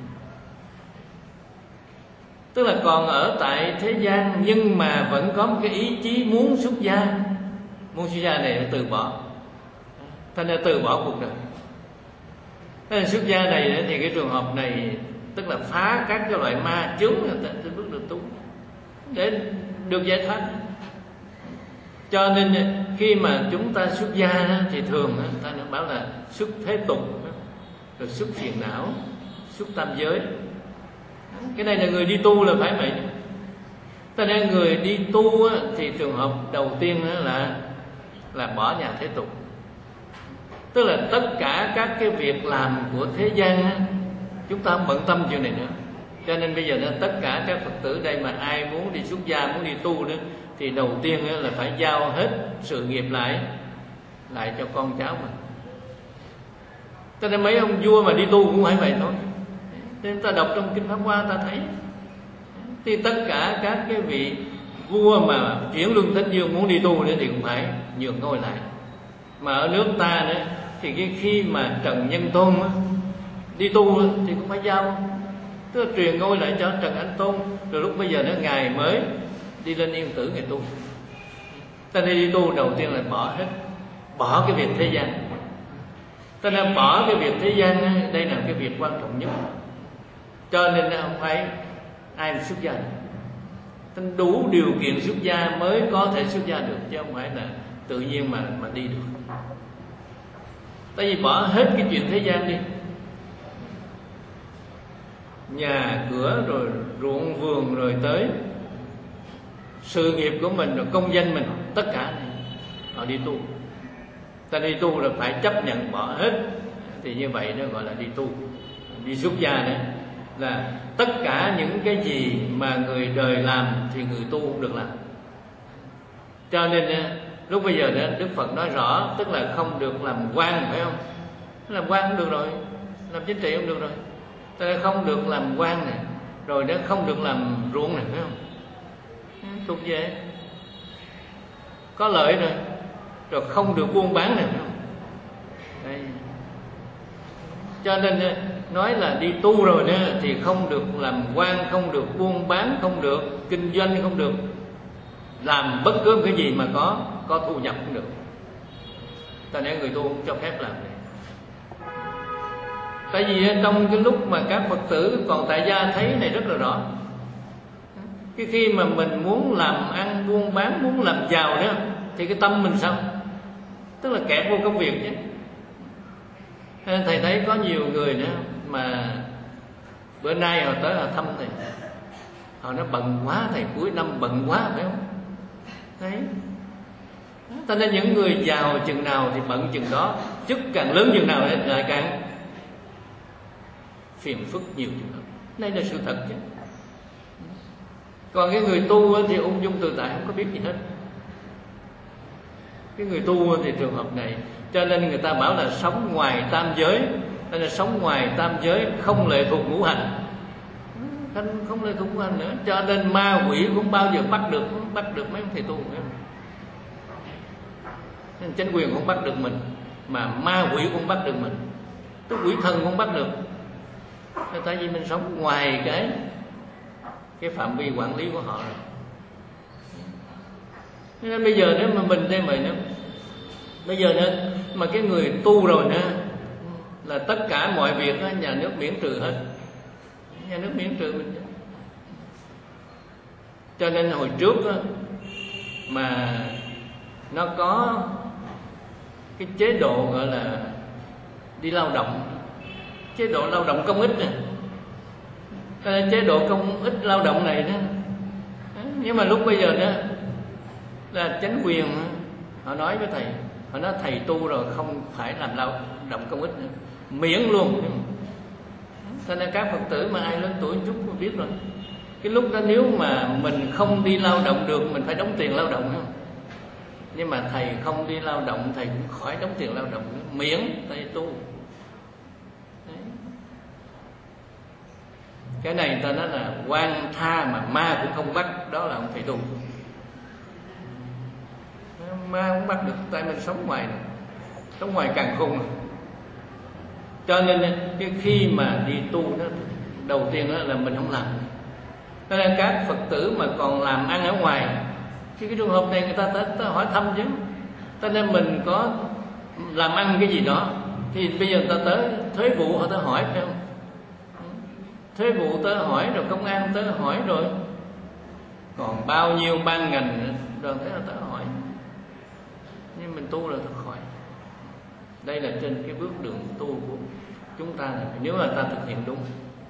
tức là còn ở tại thế gian nhưng mà vẫn có một cái ý chí muốn xuất gia. Muốn xuất gia này là từ bỏ, thành ra từ bỏ cuộc đời. Thế là xuất gia này thì cái trường hợp này tức là phá các cái loại ma chướng trên bước đường tu để được giải thoát. Cho nên khi mà chúng ta xuất gia thì thường ta đã bảo là xuất thế tục, rồi xuất phiền não, xuất tam giới. Cái này là người đi tu là phải vậy. Cho nên người đi tu thì trường hợp đầu tiên là là bỏ nhà thế tục. Tức là tất cả các cái việc làm của thế gian chúng ta không bận tâm chuyện này nữa. Cho nên bây giờ đó, tất cả các Phật tử đây mà ai muốn đi xuất gia, muốn đi tu đó, thì đầu tiên đó là phải giao hết sự nghiệp lại lại cho con cháu mình. Cho nên mấy ông vua mà đi tu cũng phải vậy thôi. Nên ta đọc trong Kinh Pháp Hoa ta thấy, thì tất cả các cái vị vua mà chuyển luân thánh dương muốn đi tu nữa thì cũng phải nhường ngôi lại. Mà ở nước ta nữa thì cái khi mà Trần Nhân Tôn á, đi tu á, thì cũng phải giao, tức là truyền ngôi lại cho Trần Anh Tôn. Rồi lúc bây giờ nó ngài mới đi lên Yên Tử ngài tu. Ta nên đi tu đầu tiên là bỏ hết, bỏ cái việc thế gian. Ta nên bỏ cái việc thế gian á, đây là cái việc quan trọng nhất. Cho nên không phải ai mà xuất gia được. Ta đủ điều kiện xuất gia mới có thể xuất gia được, chứ không phải là tự nhiên mà mà đi được. Tại vì bỏ hết cái chuyện thế gian đi, nhà cửa rồi ruộng vườn rồi tới sự nghiệp của mình rồi công danh mình, tất cả này, họ đi tu. Ta đi tu là phải chấp nhận bỏ hết, thì như vậy nó gọi là đi tu. Đi xuất gia đấy là tất cả những cái gì mà người đời làm thì người tu cũng được làm. Cho nên lúc bây giờ đó, Đức Phật nói rõ, tức là không được làm quan, phải không? Làm quan cũng được rồi, làm chính trị cũng được rồi. Ta không được làm quan này, rồi nó không được làm ruộng này, phải không? Thuộc về có lợi rồi, rồi không được buôn bán này, phải không? Đây. Cho nên nói là đi tu rồi nữa thì không được làm quan, không được buôn bán, không được kinh doanh, không được làm bất cứ cái gì mà có có thu nhập cũng được. Cho nên người tu không cho phép làm này. Tại vì trong cái lúc mà các Phật tử còn tại gia thấy này rất là rõ. Cái khi mà mình muốn làm ăn buôn bán, muốn làm giàu đó, thì cái tâm mình sao? Tức là kẹt vô công việc chứ. Thầy thấy có nhiều người nữa mà bữa nay họ tới họ thăm thầy, họ nói bận quá thầy, cuối năm bận quá, phải không? Đấy. Cho nên những người giàu chừng nào thì bận chừng đó, chức càng lớn chừng nào lại càng phiền phức nhiều chừng đó. Đây là sự thật chứ. Còn cái người tu thì ung dung tự tại, không có biết gì hết. Cái người tu thì trường hợp này, cho nên người ta bảo là sống ngoài tam giới, nên là sống ngoài tam giới không lệ thuộc ngũ hành, không lệ thuộc ngũ hành nữa. Cho nên ma quỷ cũng bao giờ bắt được bắt được mấy ông thầy tu. Nên chánh quyền cũng bắt được mình, mà ma quỷ cũng bắt được mình, tức quỷ thần cũng bắt được. Tại vì mình sống ngoài cái cái phạm vi quản lý của họ rồi. Nên bây giờ nếu mà mình đây mà nếu bây giờ nữa mà cái người tu rồi nữa là tất cả mọi việc đó, nhà nước miễn trừ hết, nhà nước miễn trừ mình. Cho nên hồi trước đó, mà nó có cái chế độ gọi là đi lao động, chế độ lao động công ích này. Chế độ công ích lao động này đó, nhưng mà lúc bây giờ đó là chánh quyền họ nói với thầy, họ nói thầy tu rồi không phải làm lao động công ích nữa, miễn luôn. Cho nên các Phật tử mà ai lớn tuổi chút cũng biết rồi, cái lúc đó nếu mà mình không đi lao động được, mình phải đóng tiền lao động không? Nhưng mà thầy không đi lao động, thầy cũng khỏi đóng tiền lao động nữa, miễn thầy tu. Cái này ta nói là quan tha mà ma cũng không bắt, đó là ông thầy tu. Ma cũng bắt được, tại mình sống ngoài này, sống ngoài càng khôn này. Cho nên cái khi mà đi tu đó, đầu tiên đó là mình không làm. Cho nên các Phật tử mà còn làm ăn ở ngoài, thì cái trường hợp này người ta tới, tới hỏi thăm chứ. Cho nên mình có làm ăn cái gì đó, thì bây giờ người ta tới thuế vụ họ tới hỏi, phải không? Thuế vụ tới hỏi rồi, công an tới hỏi rồi, còn bao nhiêu ban ngành đoàn thể tới hỏi. Nhưng mình tu là thật khỏi. Đây là trên cái bước đường tu của chúng ta này, nếu mà ta thực hiện đúng.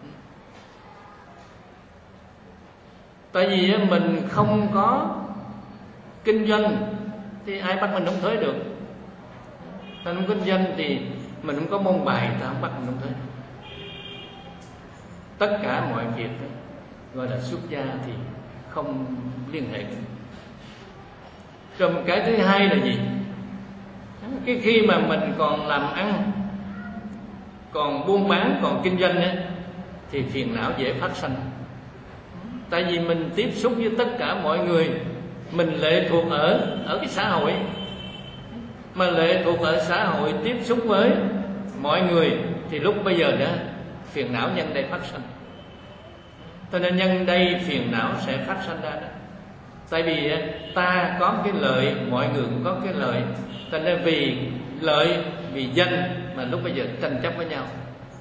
Tại vì mình không có kinh doanh thì ai bắt mình đóng thuế được. Ta không kinh doanh thì mình không có môn bài, ta không bắt mình đóng thuế. tất cả mọi việc gọi là xuất gia thì không liên hệ. Rồi cái thứ hai là gì? Cái khi mà mình còn làm ăn, còn buôn bán, còn kinh doanh ấy, thì phiền não dễ phát sinh. Tại vì mình tiếp xúc với tất cả mọi người, mình lệ thuộc ở ở cái xã hội, mà lệ thuộc ở xã hội tiếp xúc với mọi người thì lúc bây giờ đó phiền não nhân đây phát sinh. Cho nên nhân đây phiền não sẽ phát sinh ra đó. Tại vì ta có cái lợi, mọi người cũng có cái lợi, cho nên vì lợi, vì danh mà lúc bây giờ tranh chấp với nhau.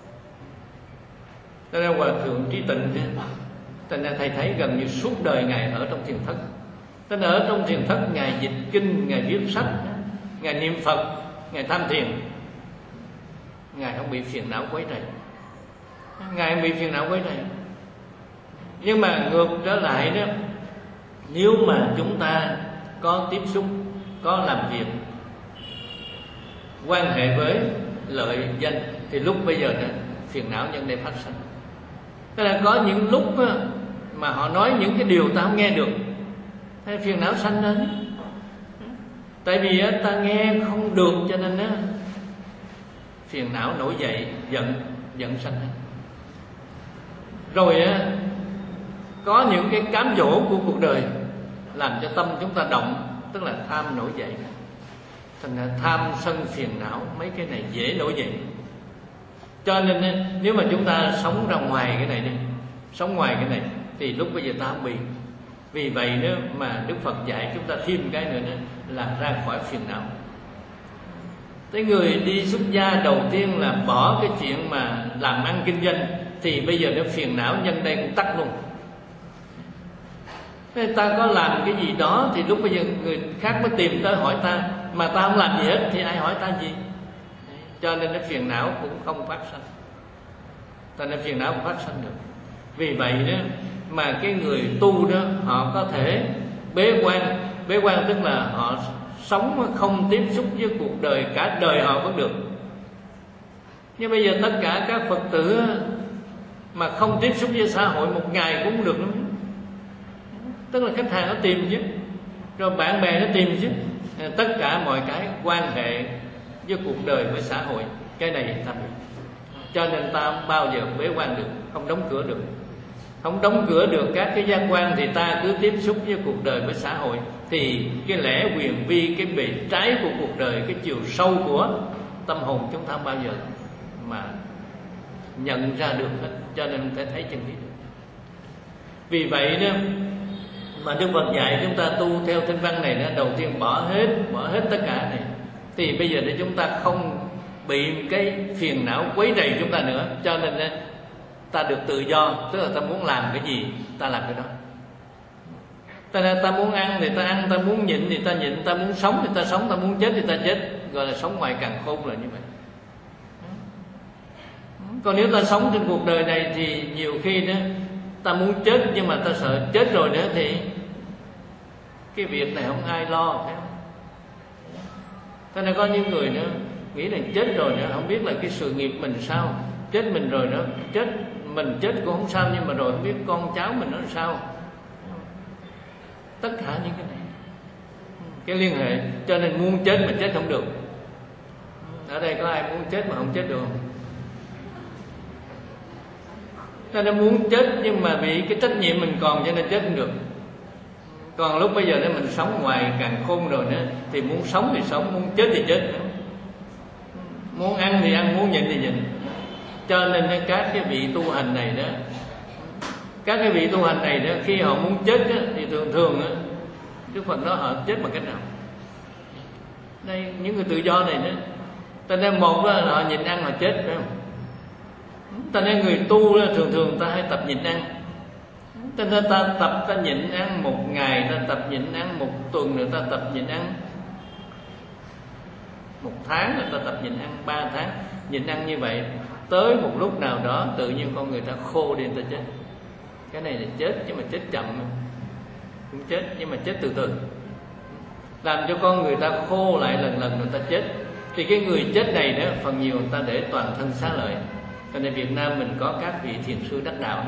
Cho nên Hòa Thượng Trí Tịnh, cho nên thầy thấy gần như suốt đời Ngài ở trong thiền thất. Cho nên ở trong thiền thất Ngài dịch kinh, Ngài viết sách, Ngài niệm Phật, Ngài tham thiền, Ngài không bị phiền não quấy rầy. Ngài không bị phiền não quấy rầy. Nhưng mà ngược trở lại đó, nếu mà chúng ta có tiếp xúc, có làm việc, quan hệ với lợi danh, thì lúc bây giờ đó phiền não nhân đây phát sinh. Tức là có những lúc đó, mà họ nói những cái điều ta không nghe được, hay phiền não sanh lên. Tại vì á, ta nghe không được, cho nên á, phiền não nổi dậy, giận giận sanh lên. Rồi á, có những cái cám dỗ của cuộc đời làm cho tâm chúng ta động, tức là tham nổi dậy. Thành ra tham sân phiền não, mấy cái này dễ nổi dậy. Cho nên nếu mà chúng ta sống ra ngoài cái này đi, sống ngoài cái này, thì lúc bây giờ ta không bị. Vì vậy nữa mà Đức Phật dạy chúng ta thêm cái nữa, nữa là ra khỏi phiền não. Cái người đi xuất gia đầu tiên là bỏ cái chuyện mà làm ăn kinh doanh, thì bây giờ nó phiền não nhân đây cũng tắt luôn. Người ta có làm cái gì đó thì lúc bây giờ người khác mới tìm tới hỏi ta, mà ta không làm gì hết thì ai hỏi ta gì? Cho nên nó phiền não cũng không phát sinh. Cho nên phiền não không phát sinh được. Vì vậy đó mà cái người tu đó họ có thể bế quan. Bế quan tức là họ sống không tiếp xúc với cuộc đời, cả đời họ vẫn được. Nhưng bây giờ tất cả các Phật tử mà không tiếp xúc với xã hội một ngày cũng không được nữa. Tức là khách hàng nó tìm chứ, rồi bạn bè nó tìm chứ, tất cả mọi cái quan hệ với cuộc đời, với xã hội, cái này ta bị. Cho nên ta không bao giờ bế quan được, không đóng cửa được. Không đóng cửa được các cái giác quan thì ta cứ tiếp xúc với cuộc đời, với xã hội, thì cái lẽ quyền vi, cái bề trái của cuộc đời, cái chiều sâu của tâm hồn chúng ta không bao giờ mà nhận ra được hết. Cho nên phải thấy chân lý. Vì vậy đó mà Đức Phật dạy chúng ta tu theo tinh văn này đó, đầu tiên bỏ hết, bỏ hết tất cả này, thì bây giờ để chúng ta không bị cái phiền não quấy rầy chúng ta nữa. Cho nên đó, ta được tự do, tức là ta muốn làm cái gì ta làm cái đó. Ta, ta muốn ăn thì ta ăn, ta muốn nhịn thì ta nhịn, ta muốn sống thì ta sống, ta muốn chết thì ta chết. Gọi là sống ngoài càn khôn là như vậy. Còn nếu ta sống trên cuộc đời này thì nhiều khi đó ta muốn chết, nhưng mà ta sợ chết rồi nữa thì cái việc này không ai lo, phải không? Cho nên có những người nữa nghĩ là chết rồi nữa không biết là cái sự nghiệp mình sao, chết mình rồi nữa, chết mình chết cũng không sao, nhưng mà rồi không biết con cháu mình nó sao. Tất cả những cái này, cái liên hệ. Cho nên muốn chết mà chết không được. Ở đây có ai muốn chết mà không chết được không? Cho nên muốn chết nhưng mà vì cái trách nhiệm mình còn, cho nên chết không được. Còn lúc bây giờ nếu mình sống ngoài càn khôn rồi nữa, thì muốn sống thì sống, muốn chết thì chết nữa. Muốn ăn thì ăn, muốn nhịn thì nhịn. Cho nên các cái vị tu hành này đó, các cái vị tu hành này đó, khi họ muốn chết đó, thì thường thường đó, Đức Phật nói họ chết bằng cách nào? Đây, những người tự do này đó, ta nên một là họ nhịn ăn họ chết, phải không? Ta nên người tu đó, thường thường ta hay tập nhịn ăn. Ta nên ta tập ta nhịn ăn một ngày, ta tập nhịn ăn một tuần, rồi ta tập nhịn ăn một tháng, rồi ta tập nhịn ăn ba tháng. Nhịn ăn như vậy, tới một lúc nào đó tự nhiên con người ta khô đi, ta chết. Cái này là chết, nhưng mà chết chậm, cũng chết nhưng mà chết từ từ, làm cho con người ta khô lại lần lần rồi ta chết. Thì cái người chết này đó, phần nhiều người ta để toàn thân xá lợi. Cho nên Việt Nam mình có các vị thiền sư đắc đạo,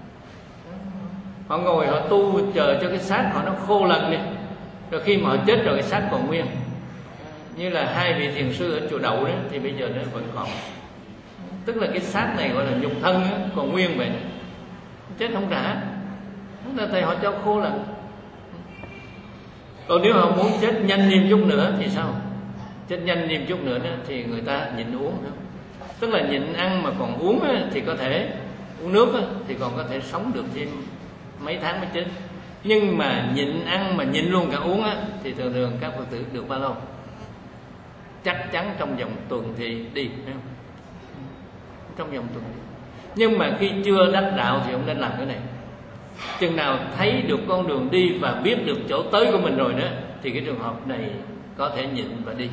họ ngồi họ tu chờ cho cái xác họ nó khô lần đi, rồi khi mà họ chết rồi cái xác còn nguyên. Như là hai vị thiền sư ở chùa Đậu đó thì bây giờ nó vẫn còn, tức là cái xác này gọi là nhục thân đó, còn nguyên vậy, chết không trả, thầy họ cho khô lần. Còn nếu họ muốn chết nhanh thêm chút nữa thì sao? Chết nhanh thêm chút nữa đó, thì người ta nhịn uống nữa. Tức là nhịn ăn mà còn uống á, thì có thể uống nước á, thì còn có thể sống được thêm mấy tháng mới chết. Nhưng mà nhịn ăn mà nhịn luôn cả uống á, thì thường thường các Phật tử được bao lâu? Chắc chắn trong vòng tuần thì đi, thấy không? Trong vòng tuần đi. Nhưng mà khi chưa đắc đạo thì không nên làm cái này. Chừng nào thấy được con đường đi và biết được chỗ tới của mình rồi đó, thì cái trường hợp này có thể nhịn và đi.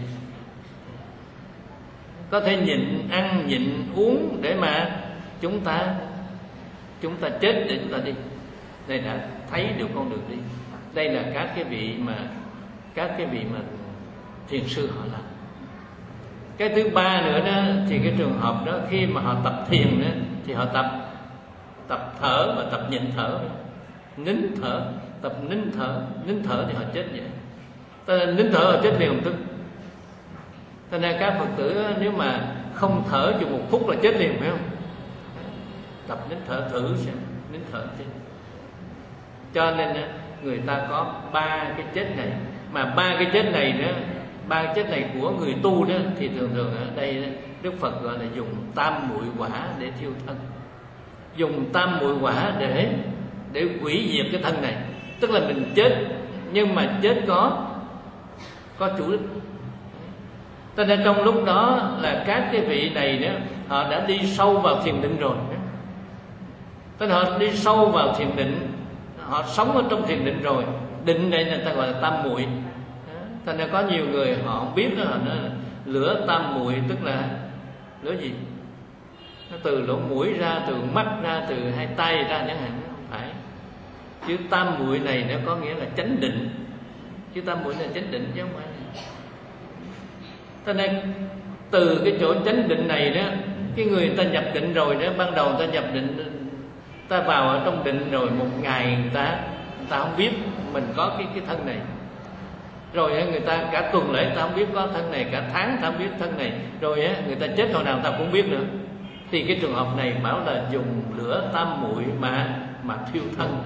Có thể nhịn ăn, nhịn uống để mà chúng ta chúng ta chết để chúng ta đi. Đây đã thấy được con đường đi. Đây là các cái vị mà các cái vị mà thiền sư họ làm. Cái thứ ba nữa đó thì cái trường hợp đó khi mà họ tập thiền đó thì họ tập tập thở và tập nhịn thở, nín thở, tập nín thở, nín thở thì họ chết vậy. Cho nên nín thở họ chết liền tức. Cho nên các Phật tử nếu mà không thở chừng một phút là chết liền, phải không? Tập nín thở thử xem, nín thở chết. Cho nên người ta có ba cái chết này, mà ba cái chết này nữa, ba cái chết này của người tu đó thì thường thường ở đây Đức Phật gọi là dùng tam muội quả để thiêu thân, dùng tam muội quả để để hủy diệt cái thân này. Tức là mình chết nhưng mà chết có có chủ đích. Cho nên trong lúc đó là các cái vị này đó, họ đã đi sâu vào thiền định rồi. Tức là họ đi sâu vào thiền định, họ sống ở trong thiền định rồi. Định này người ta gọi là tam muội. Cho nên có nhiều người họ không biết đó, họ nói là lửa tam muội, tức là lửa gì? Nó từ lỗ mũi ra, từ mắt ra, từ hai tay ra chẳng hạn. Không phải. Chữ tam muội này nó có nghĩa là chánh định. Chữ tam muội là chánh định chứ không phải. Cho nên từ cái chỗ chánh định này đó, cái người ta nhập định rồi đó, ban đầu ta nhập định, ta vào ở trong định rồi một ngày người ta người ta không biết mình có cái cái thân này. Rồi người ta cả tuần lễ ta không biết có thân này, cả tháng ta không biết thân này. Rồi người ta chết hồi nào ta cũng biết nữa. Thì cái trường hợp này bảo là dùng lửa tam muội mà mà thiêu thân.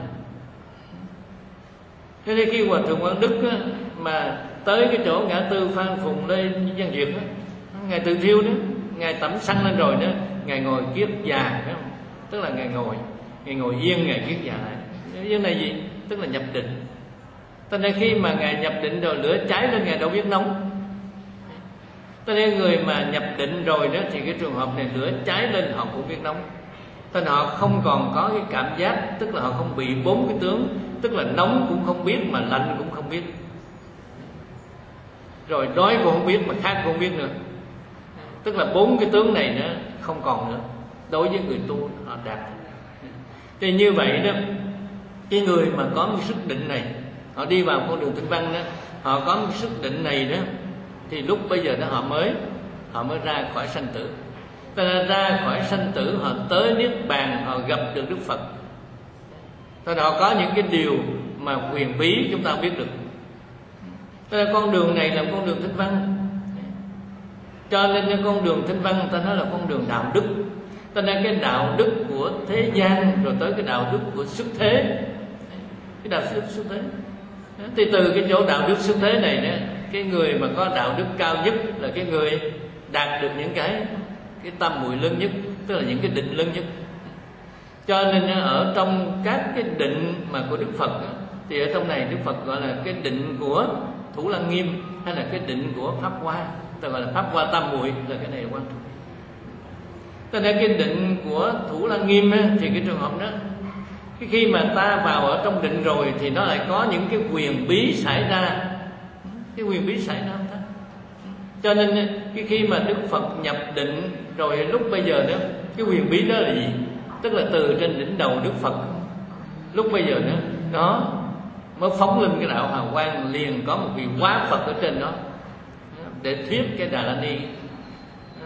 Thế nên khi Hòa Thượng Quang Đức á, mà tới cái chỗ ngã tư Phan Phùng Lê Văn Duyệt á, ngài tự thiêu đó, ngài tẩm xăng lên rồi đó, ngài ngồi kiết già, phải không? Tức là ngài ngồi, ngài ngồi yên, ngài kiết già lại. Yên này gì? Tức là nhập định. Cho nên khi mà ngài nhập định rồi lửa cháy lên, ngài đâu biết nóng. Cho nên người mà nhập định rồi đó thì cái trường hợp này lửa cháy lên họ cũng biết nóng. Cho nên họ không còn có cái cảm giác, tức là họ không bị bốn cái tướng, tức là nóng cũng không biết mà lạnh cũng không biết, rồi đói cũng không biết mà khát cũng không biết nữa. Tức là bốn cái tướng này nó không còn nữa. Đối với người tu họ đạt. Thì như vậy đó, cái người mà có một sức định này, họ đi vào con đường tinh văn đó, họ có một sức định này đó, thì lúc bây giờ đó họ mới họ mới ra khỏi sanh tử. Cho nên ra khỏi sanh tử họ tới niết bàn, họ gặp được Đức Phật. Cho nên họ có những cái điều mà quyền bí chúng ta biết được. Cho nên con đường này là con đường tinh văn. Cho nên cái con đường tinh văn người ta nói là con đường đạo đức. Cho nên cái đạo đức của thế gian rồi tới cái đạo đức của xuất thế. Cái đạo đức xuất thế. Thì từ cái chỗ đạo đức xuất thế này đó, cái người mà có đạo đức cao nhất là cái người đạt được những cái cái tâm muội lớn nhất, tức là những cái định lớn nhất. Cho nên ở trong các cái định mà của Đức Phật thì ở trong này Đức Phật gọi là cái định của Thủ Lăng Nghiêm, hay là cái định của Pháp Hoa, ta gọi là Pháp Hoa tam muội, là cái này quan trọng. Cho nên cái định của Thủ Lăng Nghiêm thì cái trường hợp đó, khi mà ta vào ở trong định rồi thì nó lại có những cái quyền bí xảy ra. Cái quyền bí xảy ra không ta? Cho nên cái khi mà Đức Phật nhập định rồi lúc bây giờ đó, cái quyền bí đó là gì? Tức là từ trên đỉnh đầu Đức Phật, lúc bây giờ đó nó mới phóng lên cái đạo hào quang, liền có một vị hóa Phật ở trên đó để thuyết cái Đà La Ni,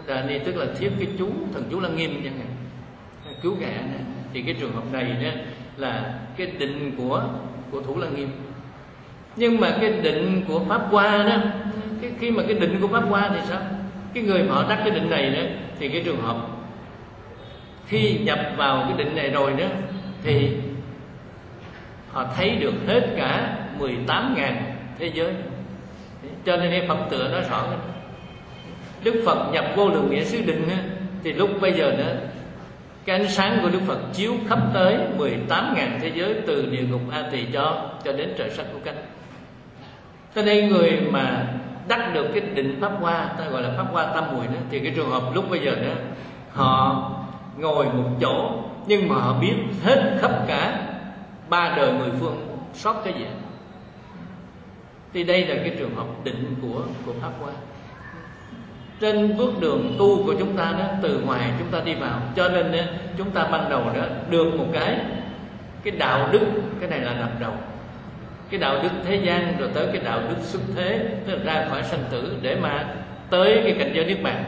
Đà Ni tức là thiết cái chú thần chú Lăng Nghiêm chẳng hạn, cứu gạ đó. Thì cái trường hợp này đó là cái định của của Thủ Lăng Nghiêm. Nhưng mà cái định của Pháp Hoa đó, cái khi mà cái định của Pháp Hoa thì sao? Cái người mà họ đắc cái định này đó, thì cái trường hợp khi nhập vào cái định này rồi đó thì họ thấy được hết cả mười tám ngàn thế giới. Cho nên cái Phật tựa nói rõ đó. Đức Phật nhập vô lượng nghĩa xứ định đó, thì lúc bây giờ nữa cái ánh sáng của Đức Phật chiếu khắp tới mười tám ngàn thế giới, từ địa ngục A Tỳ cho cho đến trời sắc của cánh. Cho nên người mà đắc được cái định Pháp Hoa, ta gọi là Pháp Hoa tam muội đó, thì cái trường hợp lúc bây giờ đó họ ngồi một chỗ nhưng mà họ biết hết khắp cả ba đời mười phương sót cái gì. Thì đây là cái trường hợp định của của Pháp Hoa. Trên bước đường tu của chúng ta đó, từ ngoài chúng ta đi vào, cho nên đó, chúng ta ban đầu đó được một cái cái đạo đức, cái này là làm đầu. Cái đạo đức thế gian rồi tới cái đạo đức xuất thế, tức là ra khỏi sanh tử để mà tới cái cảnh giới niết bàn.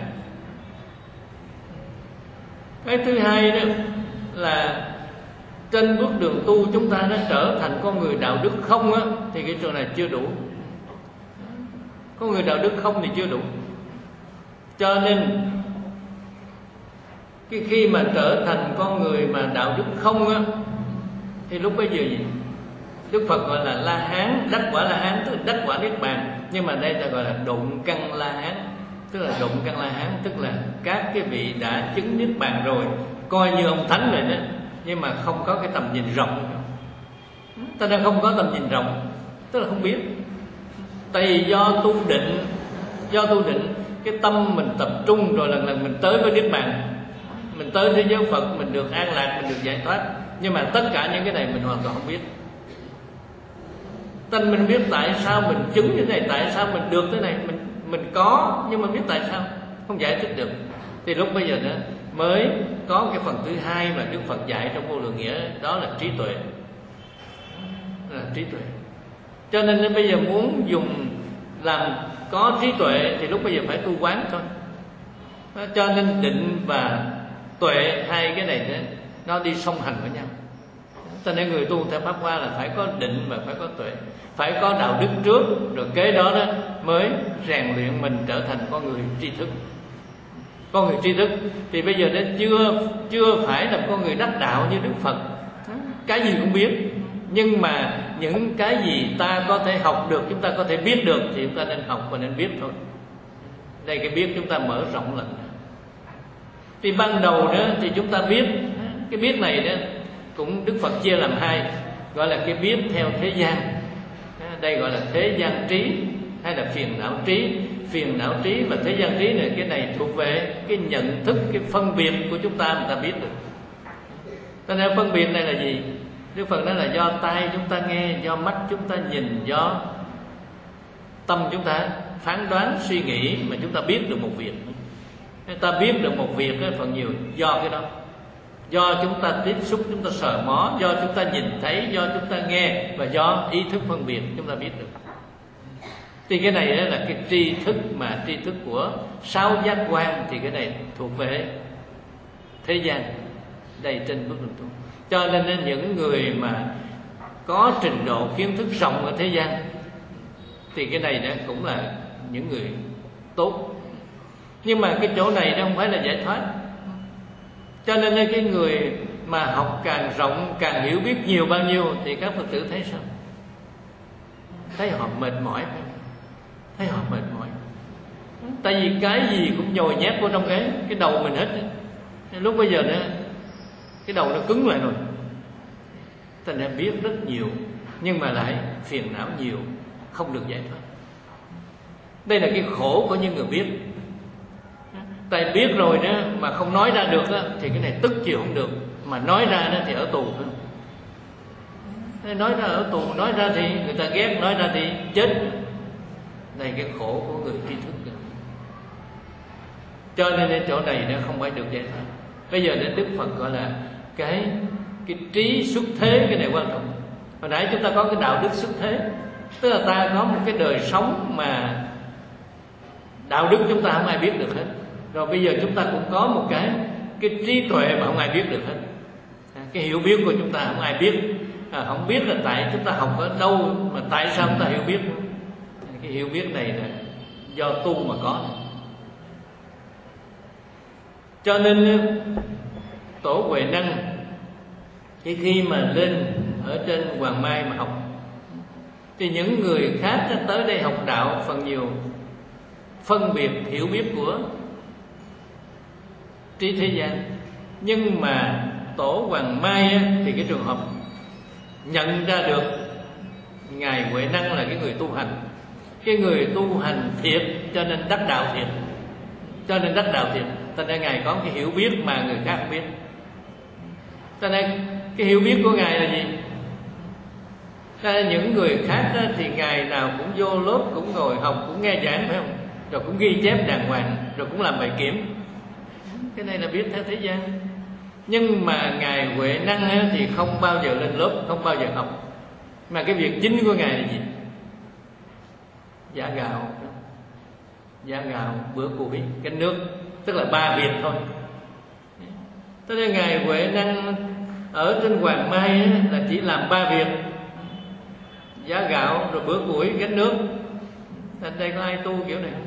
Cái thứ hai đó là trên bước đường tu chúng ta nó trở thành con người đạo đức không á, thì cái trường này chưa đủ. Con người đạo đức không thì chưa đủ. Cho nên cái khi mà trở thành con người mà đạo đức không á, thì lúc bây giờ gì? Đức Phật gọi là La Hán, đắc quả La Hán tức là đắc quả niết bàn. Nhưng mà đây ta gọi là độn căn La Hán, tức là độn căn La Hán, tức là các cái vị đã chứng niết bàn rồi, coi như ông thánh rồi đó, nhưng mà không có cái tầm nhìn rộng. Ta đang không có tầm nhìn rộng, tức là không biết. Tại vì do tu định, do tu định cái tâm mình tập trung rồi lần lần mình tới với niết bàn, mình tới thế giới Phật, mình được an lạc, mình được giải thoát. Nhưng mà tất cả những cái này mình hoàn toàn không biết. Tên mình biết tại sao mình chứng như thế này, tại sao mình được thế này, mình mình có, nhưng mà biết tại sao không giải thích được. Thì lúc bây giờ nữa mới có cái phần thứ hai mà Đức Phật dạy trong Vô Lượng Nghĩa, đó là trí tuệ. Là trí tuệ. Cho nên bây giờ muốn dùng làm có trí tuệ thì lúc bây giờ phải tu quán thôi. Cho nên định và tuệ, hai cái này nữa, nó đi song hành với nhau. Cho nên người tu theo Pháp Hoa là phải có định và phải có tuệ, phải có đạo đức trước, rồi kế đó đó mới rèn luyện mình trở thành con người tri thức. Con người tri thức thì bây giờ nó chưa chưa phải là con người đắc đạo như Đức Phật, cái gì cũng biết. Nhưng mà những cái gì ta có thể học được, chúng ta có thể biết được thì chúng ta nên học và nên biết thôi. Đây cái biết chúng ta mở rộng lần. Thì ban đầu đó thì chúng ta biết, cái biết này đó cũng Đức Phật chia làm hai, gọi là cái biết theo thế gian, đây gọi là thế gian trí hay là phiền não trí. Phiền não trí và thế gian trí này, cái này thuộc về cái nhận thức, cái phân biệt của chúng ta, người ta biết được. Cho nên phân biệt này là gì? Đức Phật nói là do tai chúng ta nghe, do mắt chúng ta nhìn, do tâm chúng ta phán đoán suy nghĩ mà chúng ta biết được một việc. Ta biết được một việc đó, phần nhiều do cái đó, do chúng ta tiếp xúc, chúng ta sờ mó, do chúng ta nhìn thấy, do chúng ta nghe, và do ý thức phân biệt chúng ta biết được. Thì cái này là cái tri thức, mà tri thức của sáu giác quan, thì cái này thuộc về thế gian, đây trên bước đường tu. Cho nên những người mà có trình độ kiến thức rộng ở thế gian thì cái này đó cũng là những người tốt. Nhưng mà cái chỗ này nó không phải là giải thoát. Cho nên cái người mà học càng rộng, càng hiểu biết nhiều bao nhiêu thì các Phật tử thấy sao? Thấy họ mệt mỏi, thấy họ mệt mỏi. Tại vì cái gì cũng nhồi nhét vô trong cái cái đầu mình hết. Lúc bây giờ nữa cái đầu nó cứng lại rồi, ta đã biết rất nhiều nhưng mà lại phiền não nhiều, không được giải thoát. Đây là cái khổ của những người biết. Tại biết rồi đó mà không nói ra được đó, thì cái này tức chịu không được. Mà nói ra đó thì ở tù thôi. Nói ra ở tù, nói ra thì người ta ghét, nói ra thì chết. Đây cái khổ của người tri thức đó. Cho nên chỗ này nó không phải được giải thoát. Bây giờ đến Đức Phật gọi là cái cái trí xuất thế, cái này quan trọng. Hồi nãy chúng ta có cái đạo đức xuất thế, tức là ta có một cái đời sống mà đạo đức chúng ta không ai biết được hết. Rồi bây giờ chúng ta cũng có một cái cái trí tuệ mà không ai biết được hết. Cái hiểu biết của chúng ta không ai biết. À, không biết là tại chúng ta học ở đâu, mà tại sao chúng ta hiểu biết. Cái hiểu biết này là do tu mà có. Cho nên Tổ Huệ Năng thì khi mà lên ở trên Hoàng Mai mà học, thì những người khác tới đây học đạo phần nhiều phân biệt hiểu biết của trí thế gian. Nhưng mà Tổ Hoàng Mai thì cái trường hợp nhận ra được Ngài Huệ Năng là cái người tu hành, cái người tu hành thiệt, cho nên đắc đạo thiệt, cho nên đắc đạo thiệt. Cho nên Ngài có cái hiểu biết mà người khác không biết. Cho nên cái hiểu biết của Ngài là gì? Cho nên những người khác đó, thì ngày nào cũng vô lớp, cũng ngồi học, cũng nghe giảng, phải không? Rồi cũng ghi chép đàng hoàng, rồi cũng làm bài kiểm. Cái này là biết theo thế gian. Nhưng mà Ngài Huệ Năng á, thì không bao giờ lên lớp, không bao giờ học. Mà cái việc chính của Ngài là gì? Giả gạo, giả gạo, bữa củi, canh nước. Tức là ba việc thôi. Thế nên Ngài Huệ Năng ở trên Hoàng Mai á, là chỉ làm ba việc: giá gạo, rồi bữa củi, gánh nước. Thành đây có ai tu kiểu này không?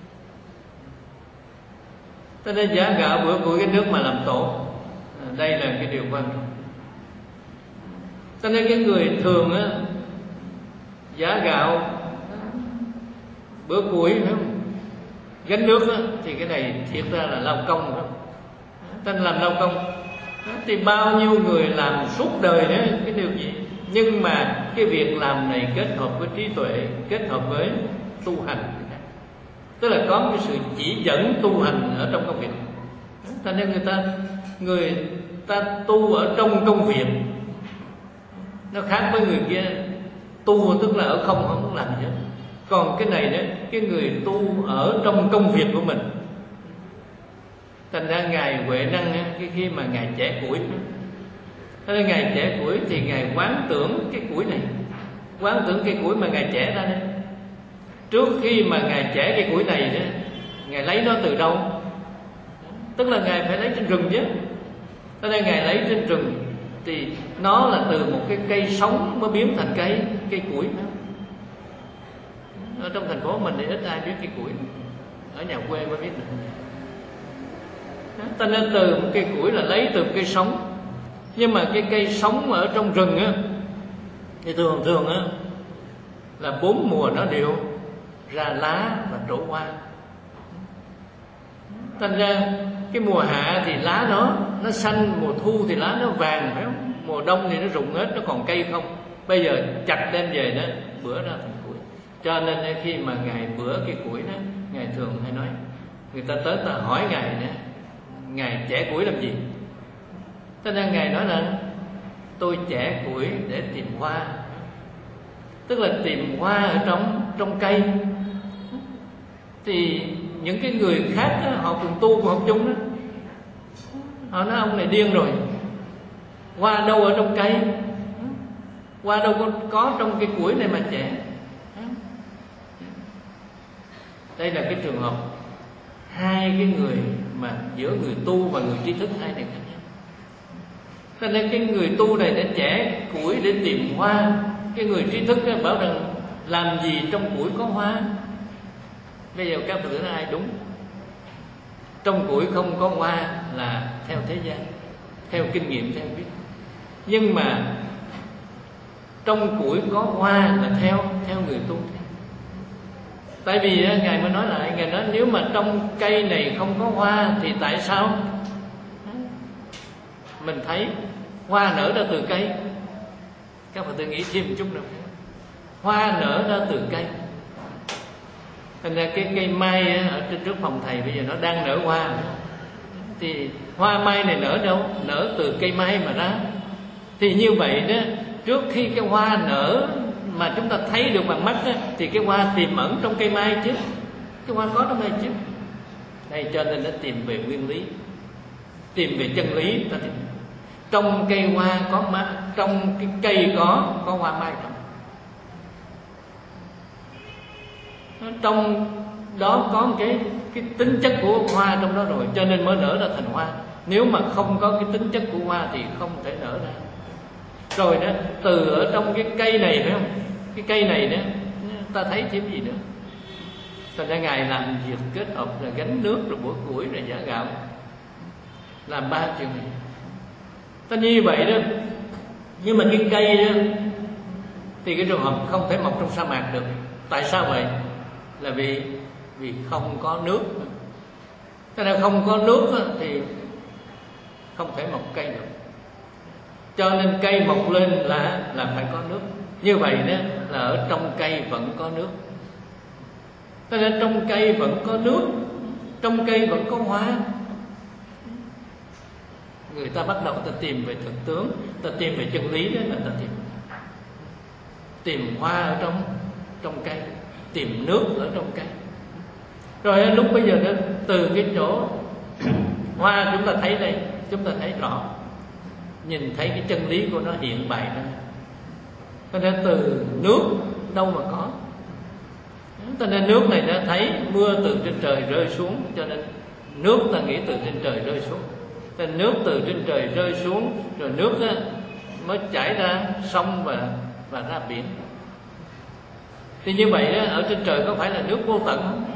Cho nên giá gạo, bữa củi, gánh nước mà làm tổ, đây là cái điều quan trọng. Cho nên cái người thường á, giá gạo, bữa củi, phải không? Gánh nước á, thì cái này thiệt ra là lao công, phải không? Tên làm lao công thì bao nhiêu người làm suốt đời đó cái điều gì. Nhưng mà cái việc làm này kết hợp với trí tuệ, kết hợp với tu hành, tức là có cái sự chỉ dẫn tu hành ở trong công việc. Cho nên người ta người ta tu ở trong công việc nó khác với người kia tu, tức là ở không không làm gì hết. Còn cái này đó, cái người tu ở trong công việc của mình. Thành ra Ngài Huệ Năng cái khi mà Ngài chẻ củi, thế nên Ngài chẻ củi thì Ngài quán tưởng cái củi này, quán tưởng cái củi mà Ngài chẻ ra đây. Trước khi mà Ngài chẻ cái củi này đó, Ngài lấy nó từ đâu? Tức là Ngài phải lấy trên rừng chứ. Thế nên Ngài lấy trên rừng thì nó là từ một cái cây sống mới biến thành cây cây củi đó. Ở trong thành phố mình thì ít ai biết cây củi, ở nhà quê mới biết được. Cho nên từ một cây củi là lấy từ cây sống. Nhưng mà cái cây sống ở trong rừng á, thì thường thường á là bốn mùa nó đều ra lá và trổ hoa. Thành ra cái mùa hạ thì lá nó nó xanh, mùa thu thì lá nó vàng, phải không? Mùa đông thì nó rụng hết, nó còn cây không. Bây giờ chặt đem về đó, bữa ra thành củi. Cho nên khi mà Ngài bữa cái củi đó, Ngài thường hay nói, người ta tới ta hỏi Ngài nữa, Ngài chẻ củi làm gì? Cho nên Ngài nói là tôi chẻ củi để tìm hoa. Tức là tìm hoa ở trong trong cây. Thì những cái người khác đó, họ cùng tu cùng học chung đó, họ nói ông này điên rồi, hoa đâu ở trong cây, hoa đâu có, có trong cái củi này mà chẻ. Đây là cái trường hợp hai cái người mà giữa người tu và người trí thức hai này khác nhau. Cho nên cái người tu này để chẻ củi để tìm hoa, cái người trí thức bảo rằng làm gì trong củi có hoa. Bây giờ các Phật tử nói ai đúng? Trong củi không có hoa là theo thế gian, theo kinh nghiệm, theo biết. Nhưng mà trong củi có hoa là theo theo người tu. Tại vì Ngài mới nói lại, Ngài nói nếu mà trong cây này không có hoa thì tại sao mình thấy hoa nở ra từ cây? Các Phật tử nghĩ thêm một chút nữa. Hoa nở ra từ cây. Thành ra cái cây mai ở trên trước phòng thầy bây giờ nó đang nở hoa. Thì hoa mai này nở đâu? Nở từ cây mai mà ra. Thì như vậy đó, trước khi cái hoa nở mà chúng ta thấy được bằng mắt đó, thì cái hoa tiềm ẩn trong cây mai chứ. Cái hoa có trong đây chứ. Đây cho nên nó tìm về nguyên lý, tìm về chân lý. Ta tìm. Trong cây hoa có má, trong cái cây có có hoa mai trong. Trong đó có cái cái tính chất của hoa trong đó rồi, cho nên mới nở ra thành hoa. Nếu mà không có cái tính chất của hoa thì không thể nở ra. Rồi đó, từ ở trong cái cây này phải không, cái cây này đó ta thấy thêm gì nữa. Thành ra Ngài làm việc kết hợp là gánh nước, rồi bủa củi, rồi giã gạo, làm ba chuyện này. Ta như vậy đó. Nhưng mà cái cây đó thì cái trường hợp không thể mọc trong sa mạc được. Tại sao vậy? Là vì vì không có nước. Thế nên không có nước đó, thì không thể mọc cây được. Cho nên cây mọc lên là là phải có nước. Như vậy đó là ở trong cây vẫn có nước. Thế nên trong cây vẫn có nước, trong cây vẫn có hoa. Người ta bắt đầu ta tìm về thực tướng, ta tìm về chân lý, đó là ta tìm tìm hoa ở trong trong cây, tìm nước ở trong cây. Rồi lúc bây giờ đó, từ cái chỗ hoa chúng ta thấy đây, chúng ta thấy rõ, nhìn thấy cái chân lý của nó hiện bày ra. Cho nên từ nước đâu mà có. Cho nên nước này nó thấy mưa từ trên trời rơi xuống, cho nên nước ta nghĩ từ trên trời rơi xuống. Nên nước từ trên trời rơi xuống, rồi nước đó mới chảy ra sông và và ra biển. Thì như vậy đó, ở trên trời có phải là nước vô tận không?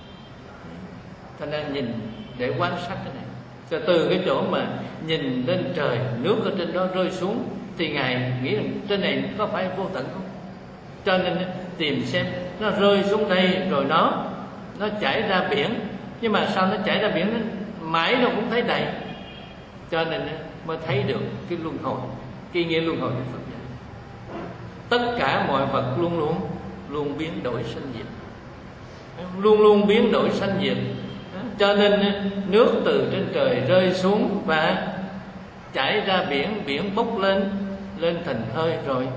Thành ra nhìn để quan sát cái này. Rồi từ cái chỗ mà nhìn lên trời, nước ở trên đó rơi xuống, thì Ngài nghĩ rằng trên này có phải vô tận không? Cho nên tìm xem nó rơi xuống đây rồi nó nó chảy ra biển. Nhưng mà sao nó chảy ra biển, nó mãi nó cũng thấy đầy. Cho nên mới thấy được cái luân hồi, cái nghĩa luân hồi của Phật giáo. Tất cả mọi vật luôn luôn luôn biến đổi sanh diệt, luôn luôn biến đổi sanh diệt. Cho nên nước từ trên trời rơi xuống và chảy ra biển, biển bốc lên, lên thành hơi rồi